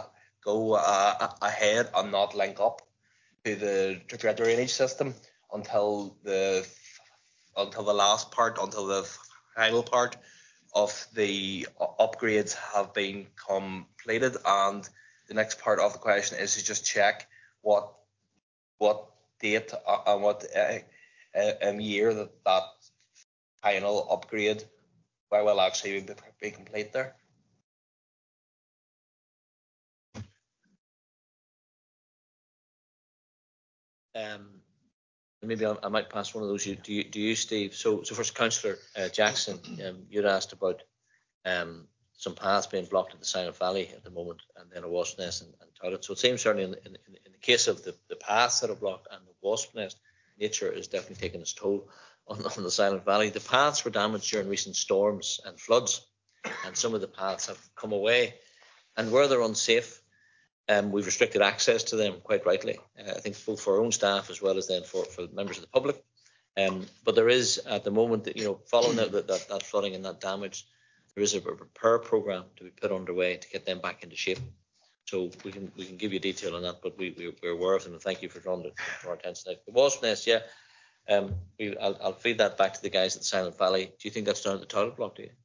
ahead and not link up to the drainage system until the final part of the upgrades have been completed? And the next part of the question is to just check what date and what year that final upgrade will actually be complete there. Maybe I might pass one of those to you, Steve. So first, Councillor Jackson, you'd asked about some paths being blocked at the Silent Valley at the moment, and then a wasp nest and toilet. So it seems certainly in the case of the paths that are blocked and the wasp nest, nature is definitely taking its toll on the Silent Valley. The paths were damaged during recent storms and floods, and some of the paths have come away. And where they're unsafe, we've restricted access to them quite rightly. I think both for our own staff as well as then for members of the public. But there is at the moment that, following that flooding and that damage, there is a repair program to be put underway to get them back into shape. So we can give you detail on that, but we're aware of them, and thank you for drawing to our attention. The wasp nest, yeah, I'll feed that back to the guys at the Silent Valley. Do you think that's down at the toilet block? Do you?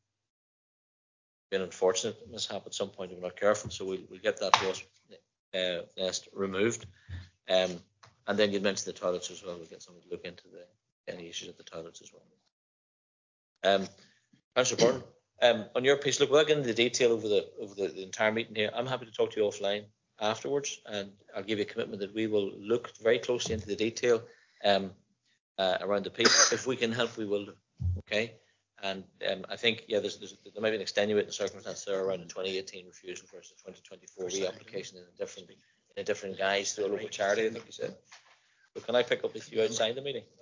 Been unfortunate mishap at some point if we're not careful, so we'll get that wasp nest removed. And then you mentioned the toilets as well. We'll get someone to look into any issues at the toilets as well. Councillor Byrne. On your piece, look, without getting into the detail over the entire meeting here, I'm happy to talk to you offline afterwards, and I'll give you a commitment that we will look very closely into the detail around the piece. If we can help, we will. Okay, and I think there may be an extenuating circumstance there around the 2018 refusal versus 2024 reapplication in a different guise through a local charity, I think you said. But can I pick up with you outside the meeting?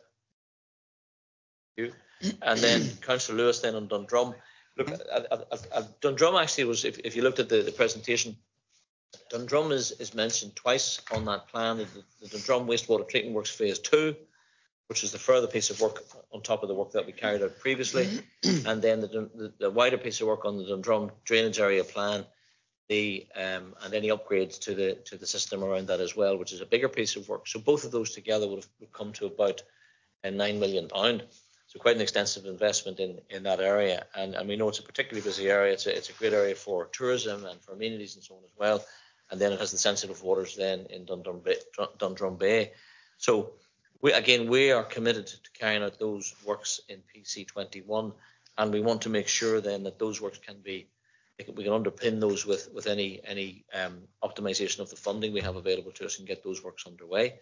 You, and then Councillor Lewis then on Dundrum. Look, Dundrum actually was, if you looked at the presentation, Dundrum is mentioned twice on that plan. The Dundrum Wastewater Treatment Works Phase 2, which is the further piece of work on top of the work that we carried out previously, and then the wider piece of work on the Dundrum Drainage Area Plan, and any upgrades to the system around that as well, which is a bigger piece of work. So both of those together would come to about £9 million. So quite an extensive investment in that area, and we know it's a particularly busy area. It's a great area tourism and for amenities and so on as well. And then it has the sensitive waters then in Dundrum Bay. So we are committed to carrying out those works in PC21, and we want to make sure then that those works we can underpin those with any optimization of the funding we have available to us and get those works underway.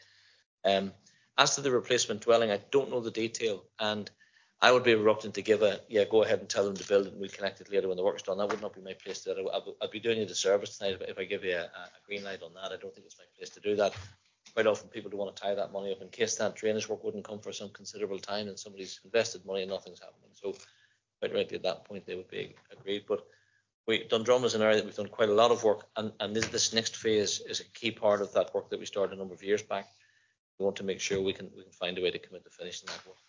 As to the replacement dwelling, I don't know the detail, and I would be reluctant to give go ahead and tell them to build it and we'll connect it later when the work's done. That would not be my place to do that. I'd be doing you a disservice tonight if I give you a green light on that. I don't think it's my place to do that. Quite often people don't want to tie that money up in case that drainage work wouldn't come for some considerable time and somebody's invested money and nothing's happening. So quite rightly at that point they would be agreed. But Dundrum is an area that we've done quite a lot of work, and this next phase is a key part of that work that we started a number of years back. We want to make sure we can find a way to commit to finishing that work.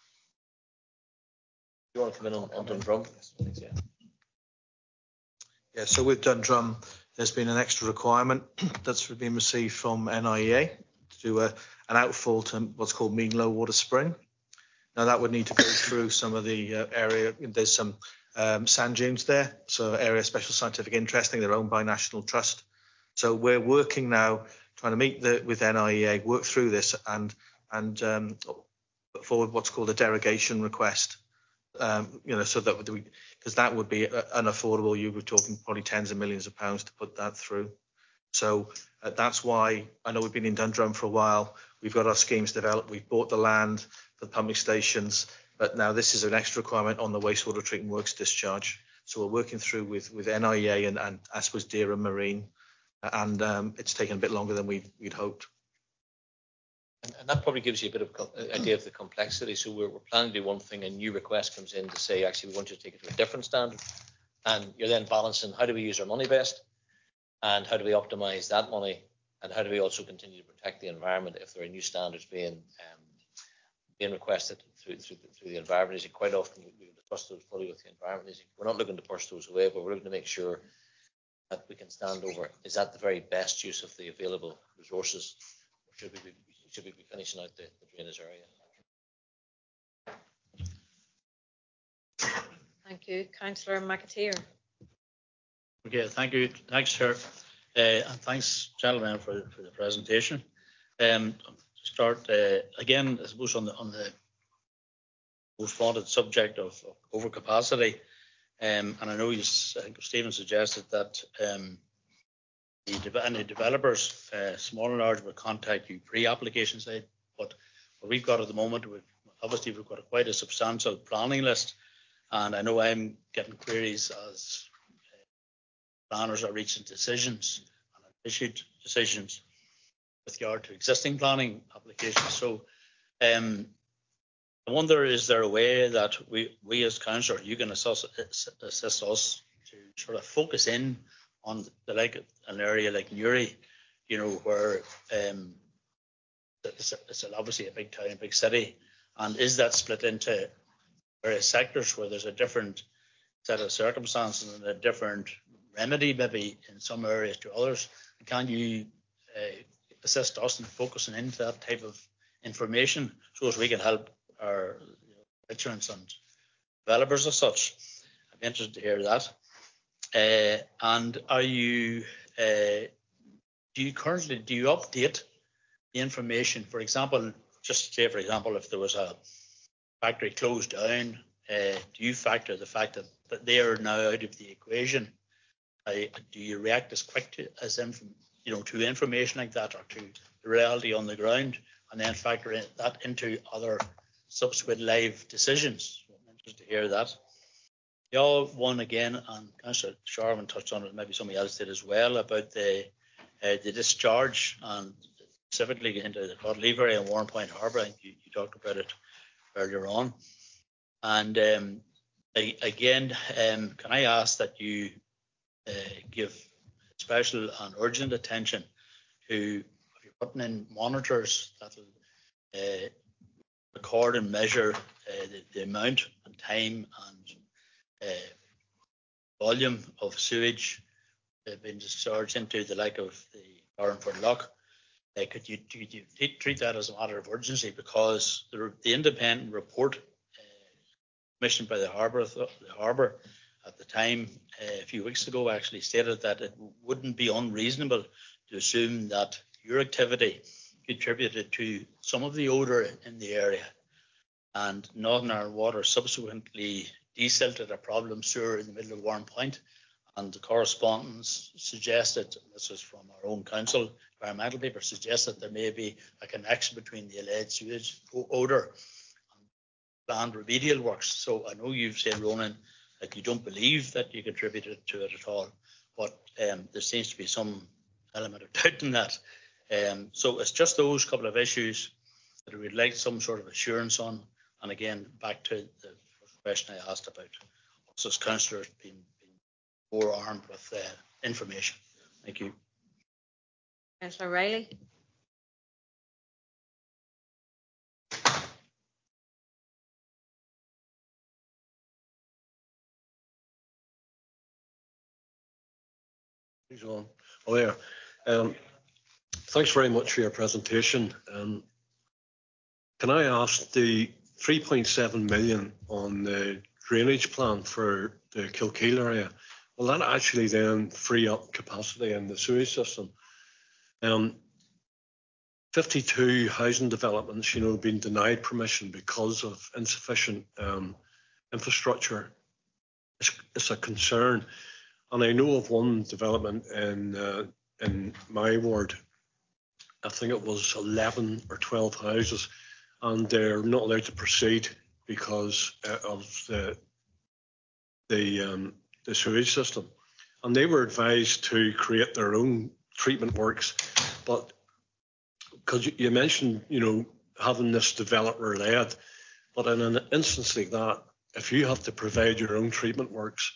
Do you want to come in on Dundrum? Yeah, so with Dundrum, there's been an extra requirement that's been received from NIEA to do an outfall to what's called mean low water spring. Now that would need to go through some of the area. There's some sand dunes there, so area of special scientific interest. They're owned by National Trust. So we're working now, trying to meet with NIEA, work through this, and put forward what's called a derogation request. So that because that would be unaffordable. You were talking probably tens of millions of pounds to put that through. So that's why I know we've been in Dundrum for a while. We've got our schemes developed. We've bought the land for the pumping stations, but now this is an extra requirement on the wastewater treatment works discharge. So we're working through with NIEA and I suppose DERA Marine, and it's taken a bit longer than we'd hoped. And that probably gives you a bit of idea of the complexity. So we're planning to do one thing, a new request comes in to say, actually, we want you to take it to a different standard. And you're then balancing how do we use our money best, and how do we optimize that money, and how do we also continue to protect the environment if there are new standards being requested through the environment agency. Quite often we discuss those fully with the environment agency. We're not looking to push those away, but we're looking to make sure that we can stand over, is that the very best use of the available resources, or should we be finishing out the drainage area? Thank you. Councillor McAteer. Okay, thank you. Thanks, Chair. And thanks, gentlemen, for the presentation. To start, again, I suppose on the most wanted subject of overcapacity, and I know I think Stephen suggested that the developers, small and large, will contact you pre-application side. But what we've got at the moment, we've got quite a substantial planning list, and I know I'm getting queries as planners are reaching decisions and have issued decisions with regard to existing planning applications. So I wonder, is there a way that we as council, you can assist us to sort of focus in on an area like Newry, where it's obviously a big town, big city, and is that split into various sectors where there's a different set of circumstances and a different remedy maybe in some areas to others? Can you assist us in focusing into that type of information so as we can help our constituents and developers as such? I'm interested to hear that. And are you do you update the information? For example, just say, for example, if there was a factory closed down, do you factor the fact that they are now out of the equation? Do you react as quick to information like that, or to the reality on the ground, and then factor that into other subsequent live decisions? I'm interested to hear that. The other one again, and Councillor Sharman touched on it, maybe somebody else did as well, about the discharge, and specifically into the Codleave area and Warrenpoint Harbour. I think you talked about it earlier on. And again, can I ask that you give special and urgent attention to, if you're putting in monitors that will record and measure the amount and time and volume of sewage being discharged into the like of the Barrenford Loch. Could you treat that as a matter of urgency, because the independent report commissioned by the harbour at the time a few weeks ago actually stated that it wouldn't be unreasonable to assume that your activity contributed to some of the odour in the area, and Northern Ireland Water subsequently desilted a problem sewer in the middle of Warrenpoint, and the correspondence suggested, this is from our own council, environmental paper, suggested there may be a connection between the alleged sewage odour and planned remedial works. So I know you've said, Ronan, that you don't believe that you contributed to it at all, but there seems to be some element of doubt in that. So it's just those couple of issues that we'd like some sort of assurance on. And again, back to the first question I asked about us as councillors being more armed with information. Thank you. Councillor Riley. He's on. Oh, yeah. Thanks very much for your presentation. Can I ask the 3.7 million on the drainage plan for the Kilkeel area? Will that actually then free up capacity in the sewage system? 52 housing developments, been denied permission because of insufficient infrastructure. It's a concern. And I know of one development in my ward. I think it was 11 or 12 houses, and they're not allowed to proceed because of the sewage system. And they were advised to create their own treatment works, but because you mentioned, having this developer led, but in an instance like that, if you have to provide your own treatment works,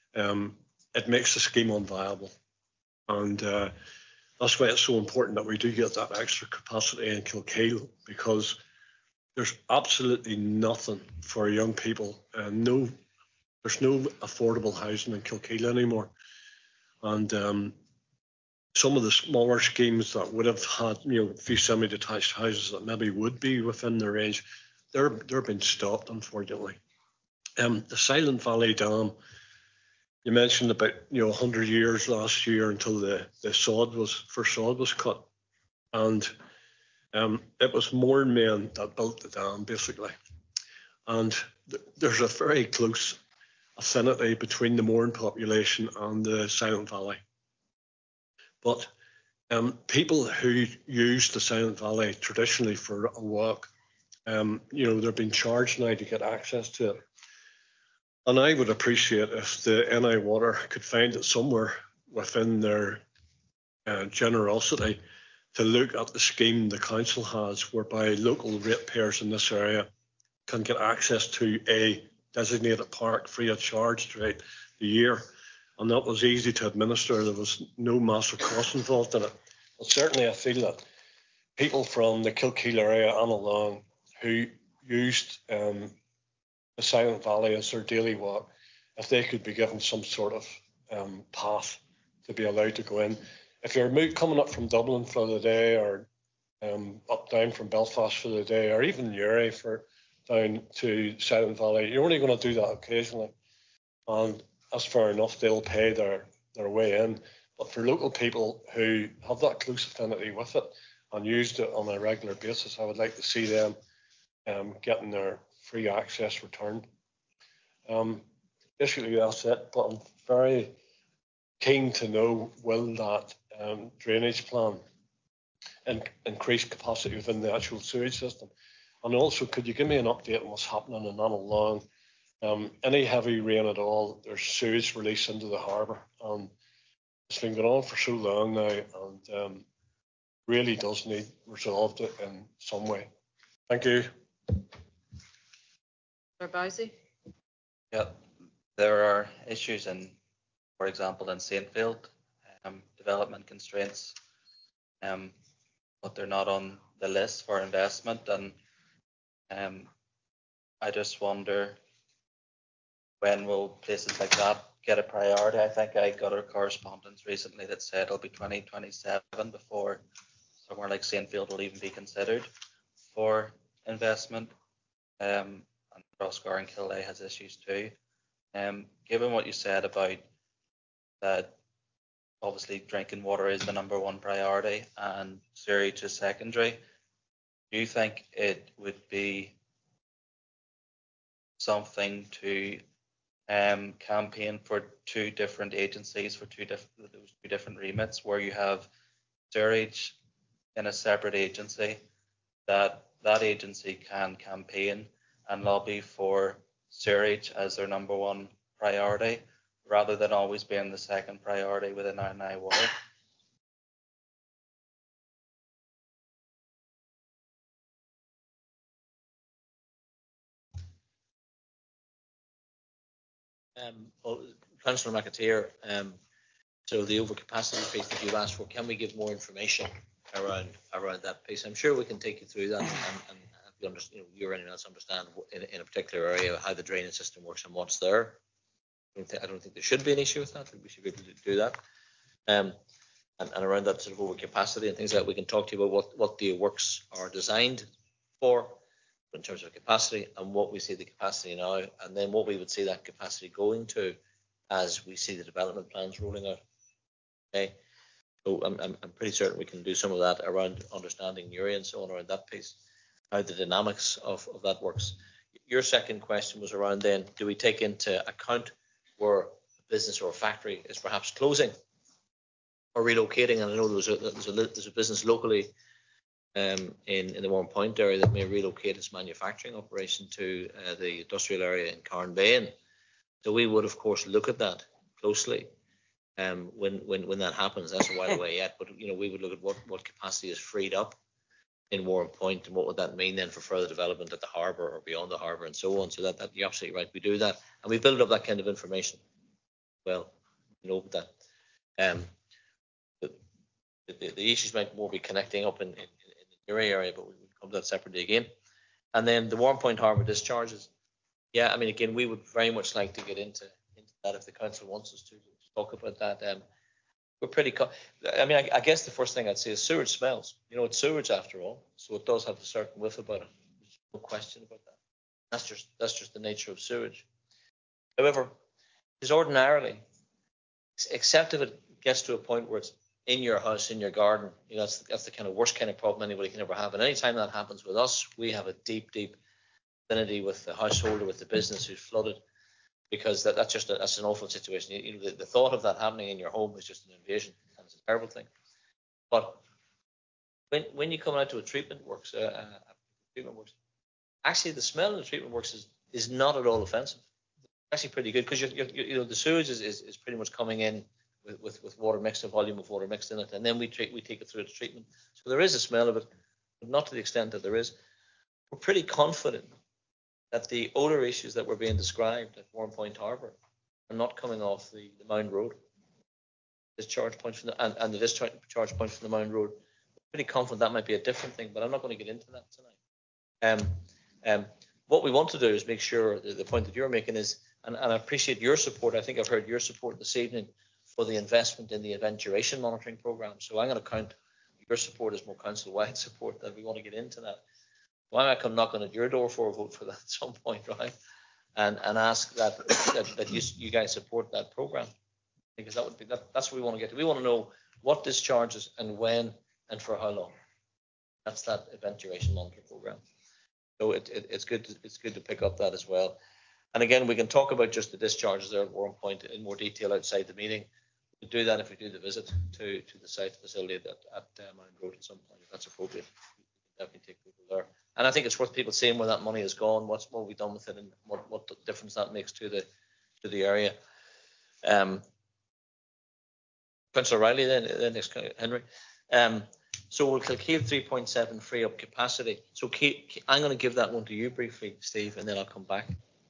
it makes the scheme unviable. And that's why it's so important that we do get that extra capacity in Kilkeel, because there's absolutely nothing for young people. There's no affordable housing in Kilkeel anymore. And some of the smaller schemes that would have had, a few semi-detached houses that maybe would be within the range, they're being stopped, unfortunately. The Silent Valley Dam, you mentioned about 100 years last year until the sod was cut, and it was Mourne men that built the dam basically, and there's a very close affinity between the Mourne population and the Silent Valley. But people who use the Silent Valley traditionally for a walk, they're being charged now to get access to it. And I would appreciate if the NI Water could find it somewhere within their generosity to look at the scheme the council has, whereby local ratepayers in this area can get access to a designated park free of charge throughout the year. And that was easy to administer. There was no massive cost involved in it. But certainly I feel that people from the Kilkeel area and along who used the Silent Valley as their daily walk, if they could be given some sort of path to be allowed to go in. If you're coming up from Dublin for the day, or down from Belfast for the day, or even Uri for down to Silent Valley, you're only going to do that occasionally. And that's fair enough, they'll pay their way in. But for local people who have that close affinity with it and used it on a regular basis, I would like to see them getting their free access returned. Basically that's it, but I'm very keen to know, will that drainage plan increase capacity within the actual sewage system? And also, could you give me an update on what's happening in Annalong? Any heavy rain at all, there's sewage release into the harbour, and it's been going on for so long now, and really does need resolved in some way. Thank you. Bowsy? Yeah, there are issues for example, in Saintfield, development constraints, but they're not on the list for investment. And I just wonder, when will places like that get a priority? I think I got a correspondence recently that said it'll be 2027 before somewhere like Saintfield will even be considered for investment. And Rossgar and Kildare has issues too. Given what you said about that, obviously drinking water is the #1 priority and sewage is secondary, do you think it would be something to campaign for two different agencies for those two different remits, where you have sewage in a separate agency, that agency can campaign and lobby for sewage as their #1 priority, rather than always being the second priority within NI Water? Well, Councillor McAteer, so the overcapacity piece that you've asked for, can we give more information around that piece? I'm sure we can take you through that and you or anyone else understand in a particular area how the drainage system works and what's there. I don't think there should be an issue with that. We should be able to do that. and around that sort of overcapacity and things like that. We can talk to you about what the works are designed for in terms of capacity and what we see the capacity now, and then what we would see that capacity going to as we see the development plans rolling out. Okay, so I'm pretty certain we can do some of that around understanding Newry and so on around that piece, how the dynamics of that works. Your second question was around then, do we take into account where a business or a factory is perhaps closing or relocating? And I know there's a business locally in the Warren Point area that may relocate its manufacturing operation to the industrial area in Carnbane. So we would, of course, look at that closely when that happens. That's a while away yet, but we would look at what capacity is freed up in Warren Point and what would that mean then for further development at the harbour or beyond the harbour and so on. So that you're absolutely right. We do that, and we build up that kind of information. Well, that the issues might more be connecting up in the Newry area, but we come to that separately again. And then the Warren Point harbour discharges. Yeah, I mean, again, we would very much like to get into that if the council wants us to talk about that. We're pretty. I mean, I guess the first thing I'd say is sewage smells. It's sewage after all, so it does have a certain whiff about it. There's no question about that. That's just the nature of sewage. However, is ordinarily, except if it gets to a point where it's in your house, in your garden, that's the kind of worst kind of problem anybody can ever have. And any time that happens with us, we have a deep affinity with the householder, with the business who's flooded, because that's an awful situation. The thought of that happening in your home is just an invasion, and it's a terrible thing. But when you come out to a treatment works, actually the smell in the treatment works is not at all offensive. It's actually pretty good, because the sewage is pretty much coming in with water mixed, a volume of water mixed in it, and then we take it through the treatment. So there is a smell of it, but not to the extent that there is. We're pretty confident that the odour issues that were being described at Warren Point Harbour are not coming off the Mound Road discharge point and the discharge point from the Mound Road. We're pretty confident that might be a different thing, but I'm not going to get into that tonight. What we want to do is make sure the point that you're making is, and I appreciate your support. I think I've heard your support this evening for the investment in the event duration monitoring programme. So I'm going to count your support as more council-wide support, that we want to get into that. Why might I come knocking at your door for a vote for that at some point, right? And ask that you guys support that program, because that's what we want to get to. We want to know what discharges and when and for how long. That's that event duration monitoring program. So it's good to pick up that as well. And again, we can talk about just the discharges there at Warren Point in more detail outside the meeting. We'll do that if we do the visit to the site facility at Mound Road at some point, if that's appropriate. Definitely take people there, and I think it's worth people seeing where that money has gone, what we done with it, and what difference that makes to the area. Councillor Riley, then next, Henry. So we'll Kilkeel 3.7 free up capacity. So I'm going to give that one to you briefly, Steve, and then I'll come back.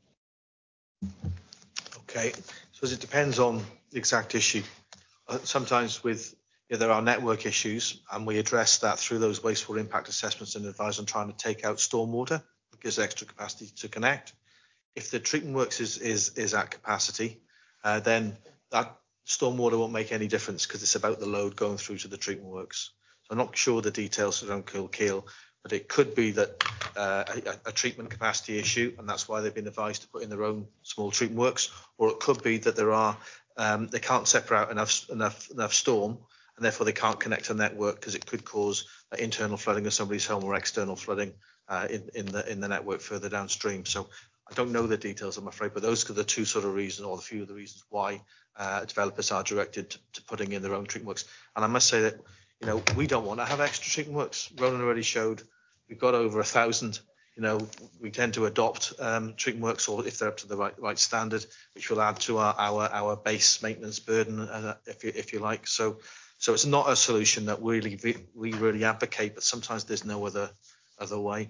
Okay, so it depends on the exact issue. Sometimes there are network issues, and we address that through those wastewater impact assessments and advise on trying to take out stormwater. It gives extra capacity to connect. If the treatment works is at capacity, then that stormwater won't make any difference, because it's about the load going through to the treatment works. So I'm not sure the details around Kilkeel, but it could be that a treatment capacity issue, and that's why they've been advised to put in their own small treatment works, or it could be that they can't separate out enough storm, and therefore they can't connect a network, because it could cause internal flooding of somebody's home or external flooding in the network further downstream. So I don't know the details, I'm afraid, but those are the two sort of reasons, or a few of the reasons why developers are directed to putting in their own treatment works. And I must say that we don't want to have extra treatment works. Ronan already showed we've got over 1,000. We tend to adopt treatment works, or if they're up to the right standard, which will add to our base maintenance burden, if you like. So it's not a solution that we really advocate, but sometimes there's no other way.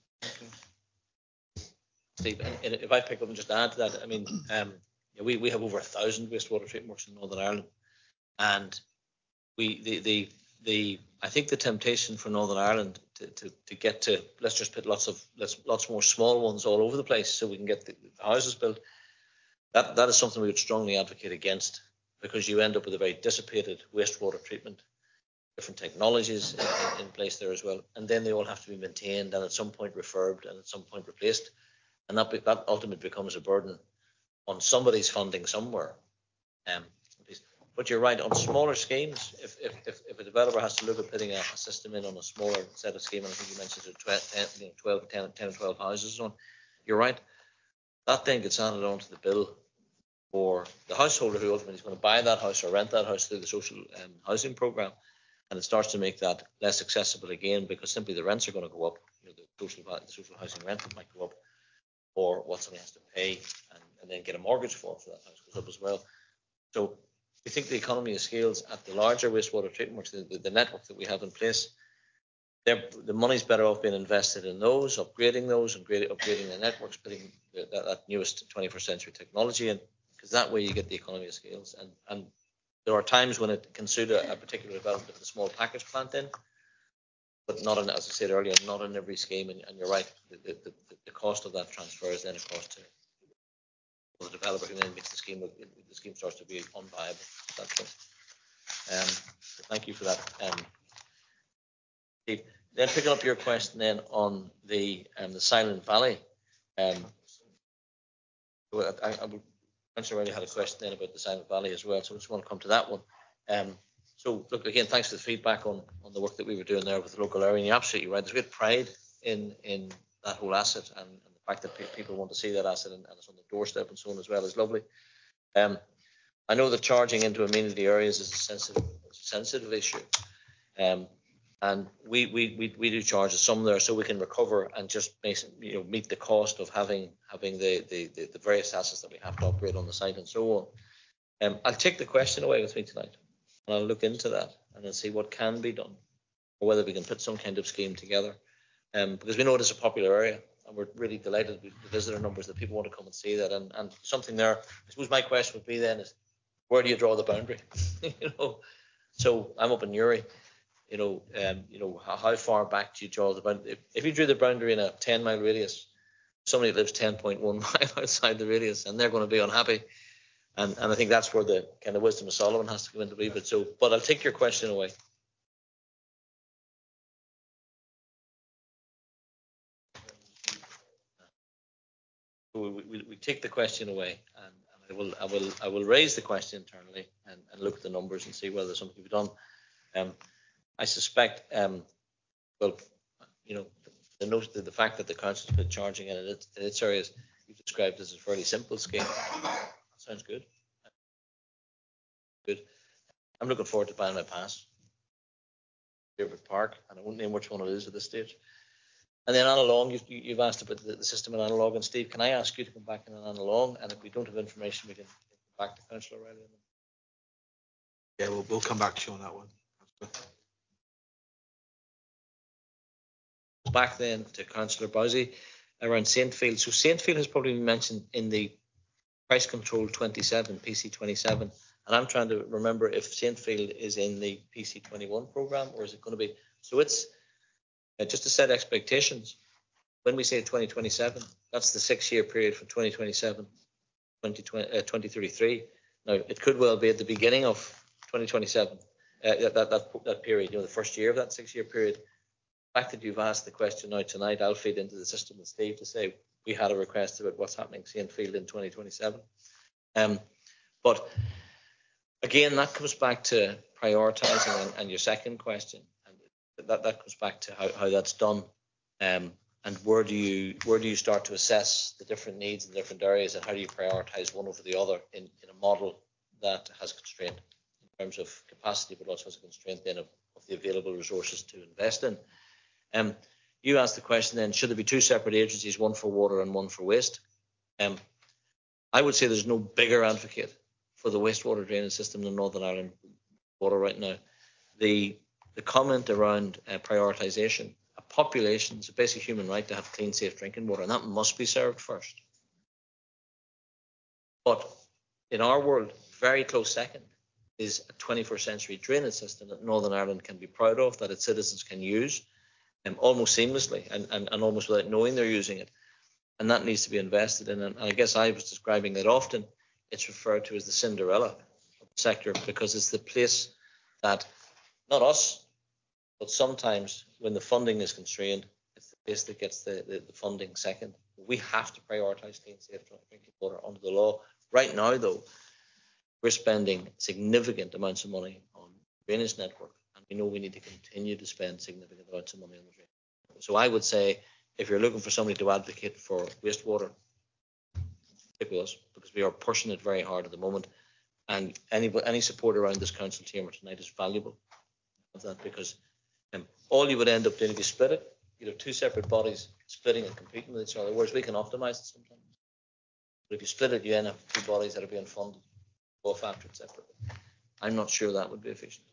Okay. Steve, and if I pick up and just add to that, I mean, we have over 1,000 wastewater treatment works in Northern Ireland, and I think the temptation for Northern Ireland to get to, let's just put lots more small ones all over the place so we can get the houses built. That is something we would strongly advocate against. because you end up with a very dissipated wastewater treatment, different technologies in place there as well, and then they all have to be maintained and at some point refurbed and at some point replaced, and that ultimately becomes a burden on somebody's funding somewhere. But you're right, on smaller schemes, if a developer has to look at putting a system in on a smaller set of scheme, and I think you mentioned 10 or 12 houses on, you're right, that then gets added onto the bill for the householder who ultimately is going to buy that house or rent that house through the social housing programme, and it starts to make that less accessible again, because simply the rents are going to go up. The social housing rent might go up, or what somebody has to pay and then get a mortgage for that house goes up as well. So we think the economy of scales at the larger wastewater treatment works, the network that we have in place, the money's better off being invested in those, upgrading the networks, putting that newest 21st century technology in, because that way you get the economy of scales. And there are times when it can suit a particular development of a small package plant in, but not in, as I said earlier, not in every scheme. And you're right, the cost of that transfer is then a cost to the developer who then makes the scheme starts to be unviable. So thank you for that, Steve. Then picking up your question then on the Silent Valley, I already had a question then about the Silent Valley as well, so I just want to come to that one. So look, again, thanks for the feedback on the work that we were doing there with the local area. And you're absolutely right. There's great pride in that whole asset, and the fact that people want to see that asset and it's on the doorstep and so on as well is lovely. I know that charging into amenity areas is a sensitive issue, and we do charge a sum there so we can recover and just meet the cost of having the various assets that we have to operate on the site and so on. I'll take the question away with me tonight, and I'll look into that and then see what can be done, or whether we can put some kind of scheme together, because we know it is a popular area. And we're really delighted with the visitor numbers that people want to come and see that. And something there, I suppose my question would be then is, where do you draw the boundary? So I'm up in Newry. How far back do you draw the boundary? If you drew the boundary in a 10-mile radius, somebody lives 10.1 mile outside the radius, and they're going to be unhappy. And I think that's where the kind of wisdom of Solomon has to come into a wee bit. But I'll take your question away. We take the question away, and I will raise the question internally and look at the numbers and see whether something can be done. I suspect, the fact that the council has been charging in its areas, you've described as a fairly simple scheme. That sounds good. Good. I'm looking forward to buying my pass. Favorite park, and I won't name which one it is at this stage. And then Annalong, you've asked about the system in Annalong, and Steve, can I ask you to come back in on Annalong? And if we don't have information, we can come back to Councillor Riley. Yeah, we'll come back to you on that one. Back then to Councillor Bowsy around Saintfield. So Saintfield has probably been mentioned in the price control 27, PC 27, and I'm trying to remember if Saintfield is in the PC 21 programme, or is it going to be? So it's just to set expectations. When we say 2027, that's the 6-year period from 2027 2033. Now it could well be at the beginning of 2027, that period, the first year of that 6-year period. The fact that you've asked the question now tonight, I'll feed into the system with Steve to say we had a request about what's happening in Saintfield in 2027. But again, that comes back to prioritising and your second question, and that comes back to how that's done, and where do you start to assess the different needs in different areas, and how do you prioritise one over the other in a model that has constraint in terms of capacity, but also has a constraint then of the available resources to invest in. You asked the question then, should there be two separate agencies, one for water and one for waste? I would say there's no bigger advocate for the wastewater drainage system than Northern Ireland Water right now. The comment around prioritisation, a population, it's a basic human right to have clean, safe drinking water, and that must be served first. But in our world, very close second is a 21st century drainage system that Northern Ireland can be proud of, that its citizens can use almost seamlessly and almost without knowing they're using it. And that needs to be invested in. And I guess I was describing that often. It's referred to as the Cinderella of sector, because it's the place that, not us, but sometimes when the funding is constrained, it's the place that gets the funding second. We have to prioritise clean, safe drinking water under the law. Right now, though, we're spending significant amounts of money on drainage network, and we know we need to continue to spend significant amounts of money on the drainage network. So I would say, if you're looking for somebody to advocate for wastewater, stick with us, because we are pushing it very hard at the moment. And any support around this council chamber tonight is valuable of that, because all you would end up doing if you split it, you'd have two separate bodies splitting and competing with each other, whereas we can optimise it sometimes. But if you split it, you end up with two bodies that are being funded both after it separately. I'm not sure that would be efficient.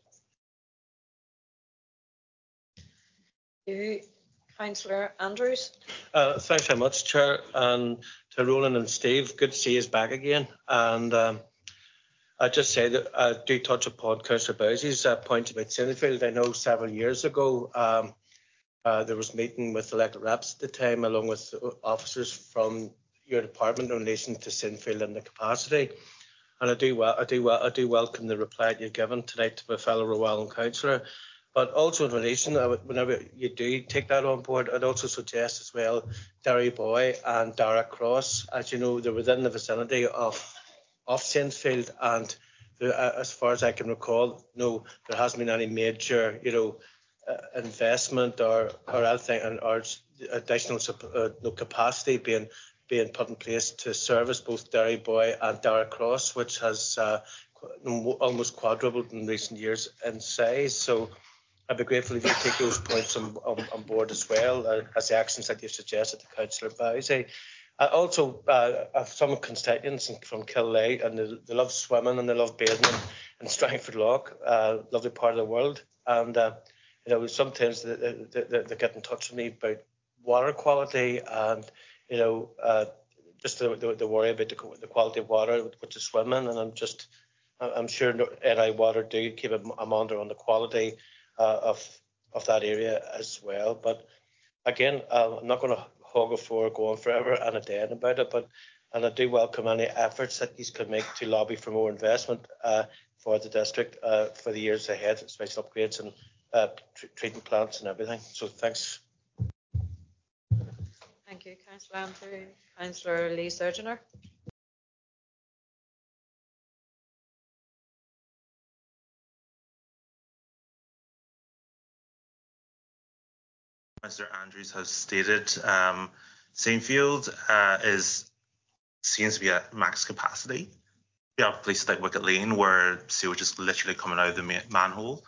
You, Councillor Andrews. Thanks very much, Chair, and to Roland and Steve. Good to see you back again. And I just say that I do touch upon Councillor Bowsey's point about Sinfield. I know several years ago there was a meeting with elected reps at the time, along with officers from your department in relation to Sinfield and the capacity. And I do welcome the reply you've given tonight to my fellow Rowell councillor. But also in relation, whenever you do take that on board, I'd also suggest as well Derry Boy and Dara Cross. As you know, they're within the vicinity of Sinfield, and as far as I can recall, no, there hasn't been any major, investment or anything, or additional capacity being put in place to service both Derry Boy and Dara Cross, which has almost quadrupled in recent years in size. So I'd be grateful if you take those points on board as well, as the actions that you've suggested to Councillor Bowsey. Also, I've some constituents from Killay, and they love swimming and they love bathing in Strangford Lough, lovely part of the world. And sometimes they get in touch with me about water quality, and just the worry about the quality of water which is swimming. And I'm sure NI Water do keep a monitor on the quality of that area as well. But again, I'm not going to hog a floor going forever and a day about it, and I do welcome any efforts that you could make to lobby for more investment for the district for the years ahead, especially upgrades and treatment plants and everything. So thanks. Thank you, Councillor Andrew. Councillor Lee Surgeoner. Mr. Andrews has stated, Sainfield seems to be at max capacity. We have places like Wicket Lane where sewage is literally coming out of the manhole.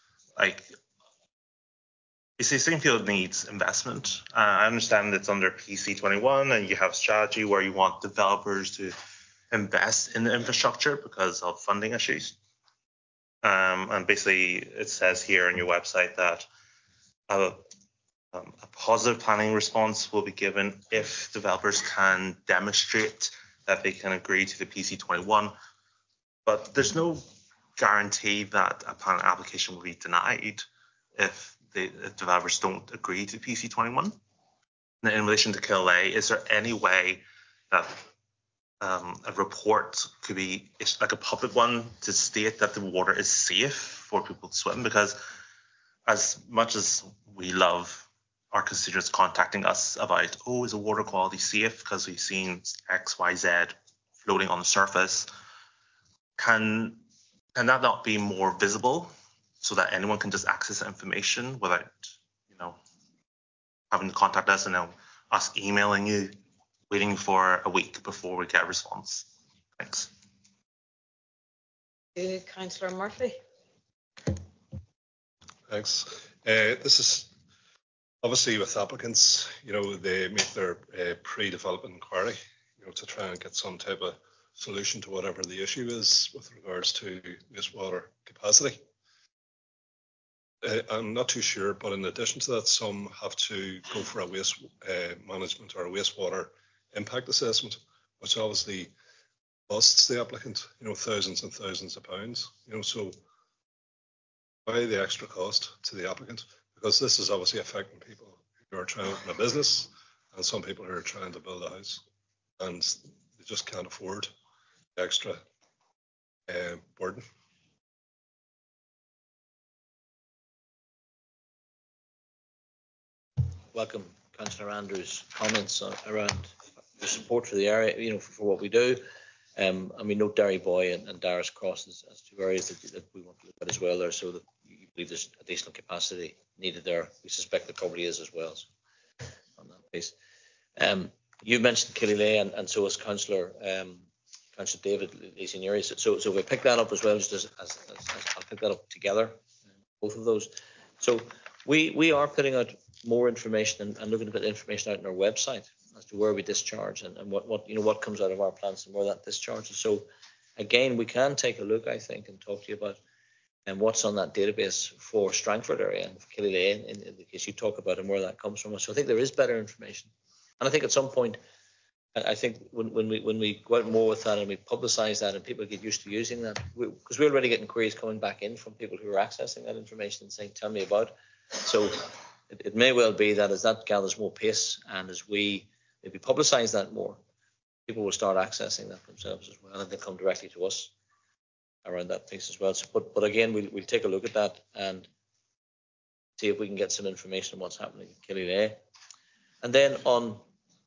You see, Sainfield needs investment. I understand it's under PC21 and you have strategy where you want developers to invest in the infrastructure because of funding issues. And basically it says here on your website that a positive planning response will be given if developers can demonstrate that they can agree to the PC21. But there's no guarantee that a planning application will be denied if the developers don't agree to PC21. In relation to Killay, is there any way that a report could be like a public one to state that the water is safe for people to swim? Because as much as we love our constituents contacting us about, is the water quality safe because we've seen X, Y, Z floating on the surface, can that not be more visible so that anyone can just access the information without, having to contact us and us emailing you, waiting for a week before we get a response? Thanks. Councillor Murphy. Thanks. This is obviously with applicants, they make their pre-development inquiry, to try and get some type of solution to whatever the issue is with regards to wastewater capacity. I'm not too sure, but in addition to that, some have to go for a waste management or a wastewater impact assessment, which obviously costs the applicant, thousands and thousands of pounds. So why the extra cost to the applicant? Because this is obviously affecting people who are trying to open a business and some people who are trying to build a house, and they just can't afford the extra Borden. Welcome Councillor Andrews' comments around the support for the area, for what we do. And we note Derry Boy and Darras Cross as two areas that we want to look at as well there, so that you believe there's additional capacity needed there. We suspect there probably is as well, so, on that piece. You mentioned Killyleagh and so has Councillor David Leeson-Urry. So we pick that up as well, just as I'll pick that up together, both of those. So we are putting out more information and looking to put information out on our website as to where we discharge and what comes out of our plants and where that discharges. So again, we can take a look, I think, and talk to you about what's on that database for Strangford area and for Killyleagh in the case you talk about and where that comes from. So I think there is better information, and I think at some point, I think when we go out more with that and we publicise that and people get used to using that, because we're already getting queries coming back in from people who are accessing that information and saying, tell me about. So it may well be that as that gathers more pace and as we maybe publicise that more, people will start accessing that themselves as well, and they come directly to us around that piece as well. So, but again, we'll take a look at that and see if we can get some information on what's happening in Killyleagh. And then on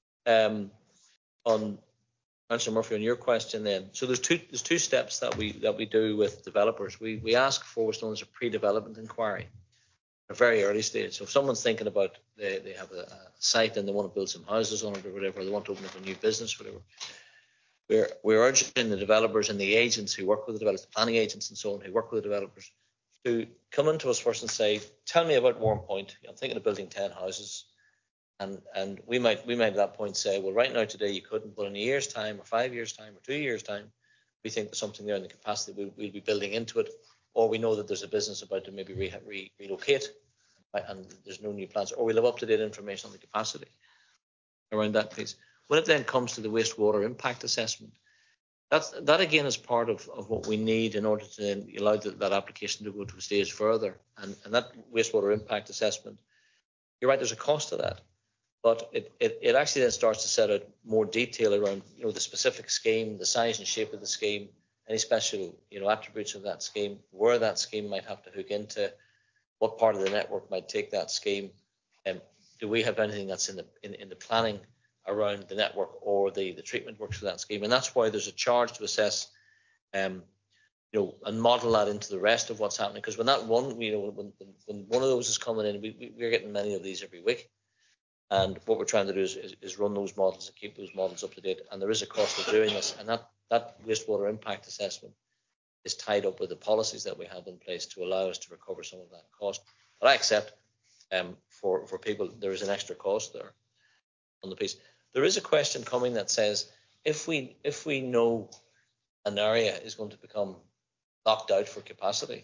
Councillor Murphy, on your question then, so there's two steps that we do with developers. We ask for what's known as a pre-development inquiry, a very early stage. So if someone's thinking about they have a site and they want to build some houses on it or whatever, or they want to open up a new business, whatever, we're urging the developers and the agents who work with the developers, the planning agents and so on, who work with the developers, to come into us first and say, tell me about Warrenpoint. I'm thinking of building 10 houses. And we might at that point say, well, right now today you couldn't, but in a year's time or 5 years' time or 2 years' time, we think there's something there in the capacity we'll be building into it, or we know that there's a business about to maybe relocate and there's no new plans, or we'll have up-to-date information on the capacity around that piece. When it then comes to the wastewater impact assessment, that again is part of what we need in order to allow that application to go to a stage further. And that wastewater impact assessment, you're right, there's a cost to that. But it actually then starts to set out more detail around the specific scheme, the size and shape of the scheme, any special attributes of that scheme, where that scheme might have to hook into, what part of the network might take that scheme, do we have anything that's in the planning around the network or the treatment works for that scheme. And that's why there's a charge to assess and model that into the rest of what's happening. Because when that one, when one of those is coming in, we're getting many of these every week. And what we're trying to do is run those models and keep those models up to date. And there is a cost of doing this. And that wastewater impact assessment is tied up with the policies that we have in place to allow us to recover some of that cost. But I accept for people, there is an extra cost there on the piece. There is a question coming that says, if we know an area is going to become locked out for capacity,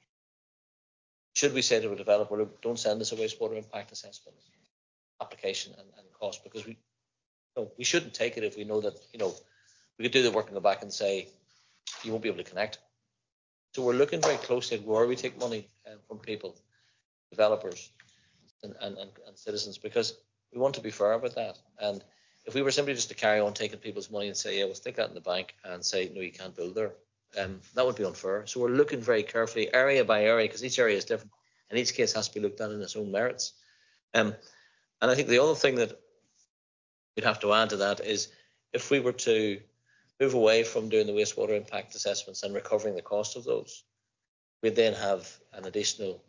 should we say to a developer, look, don't send us a wastewater impact assessment application and cost, because we shouldn't take it if we know that we could do the work in the back and say you won't be able to connect. So we're looking very closely at where we take money from people, developers and citizens, because we want to be fair about that. And if we were simply just to carry on taking people's money and say, yeah, we'll stick that in the bank and say, no, you can't build there, that would be unfair. So we're looking very carefully, area by area, because each area is different and each case has to be looked at in its own merits. And I think the other thing that we'd have to add to that is, if we were to move away from doing the wastewater impact assessments and recovering the cost of those, we'd then have an additional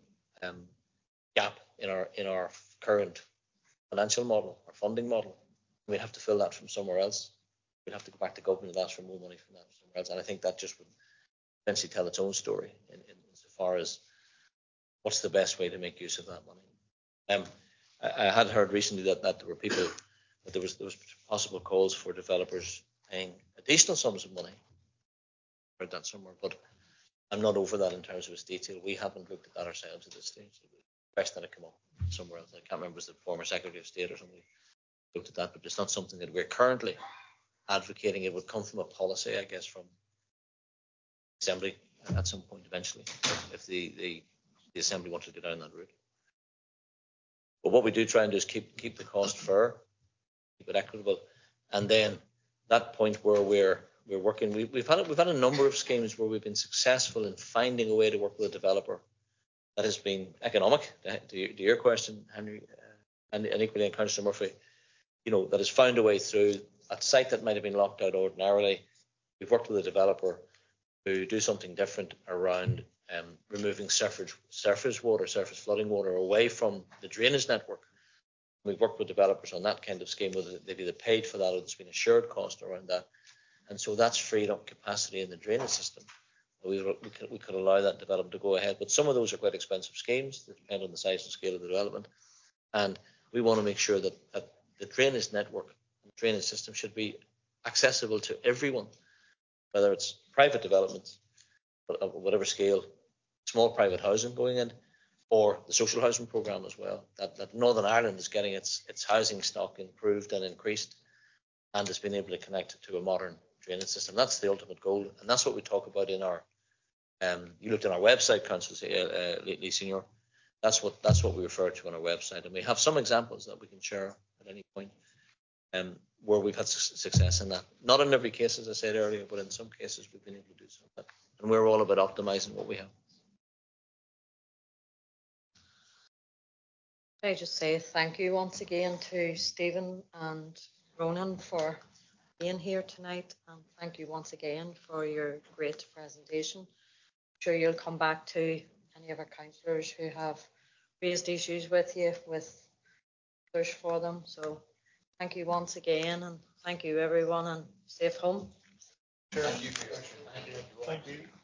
gap in our current financial model, our funding model. We'd have to fill that from somewhere else. We'd have to go back to government and ask for more money from that somewhere else. And I think that just would eventually tell its own story in so far as what's the best way to make use of that money. I had heard recently that there were people, that there was possible calls for developers paying additional sums of money. I heard that somewhere, but I'm not over that in terms of its detail. We haven't looked at that ourselves at this stage. The question that had come up somewhere else, I can't remember, was the former Secretary of State or somebody looked at that, but it's not something that we're currently advocating. It would come from a policy, I guess, from Assembly at some point eventually, if the Assembly wanted to go down that route. But what we do try and do is keep the cost fair, keep it equitable, and then that point where we're we're working. We've had a number of schemes where we've been successful in finding a way to work with a developer that has been economic. To your question, Henry, and equally in Councillor Murphy, that has found a way through a site that might have been locked out ordinarily. We've worked with a developer to do something different around removing surface flooding water away from the drainage network. We've worked with developers on that kind of scheme, whether they've either paid for that or there's been a shared cost around that. And so that's freed up capacity in the drainage system. We could allow that development to go ahead. But some of those are quite expensive schemes that depend on the size and scale of the development. And we want to make sure that the drainage network, the drainage system should be accessible to everyone, whether it's private developments, of whatever scale, small private housing going in, or the social housing programme as well. That Northern Ireland is getting its housing stock improved and increased, and has been able to connect to a modern drainage system. That's the ultimate goal, and that's what we talk about in our. You looked at our website, Councillor Lee Senior. That's what we refer to on our website, and we have some examples that we can share at any point, where we've had success in that. Not in every case, as I said earlier, but in some cases we've been able to do so. And we're all about optimising what we have. I just say thank you once again to Stephen and Ronan for being here tonight, and thank you once again for your great presentation. I'm sure you'll come back to any of our councillors who have raised issues with you with push for them. So thank you once again, and thank you everyone, and safe home. Thank you. Thank you.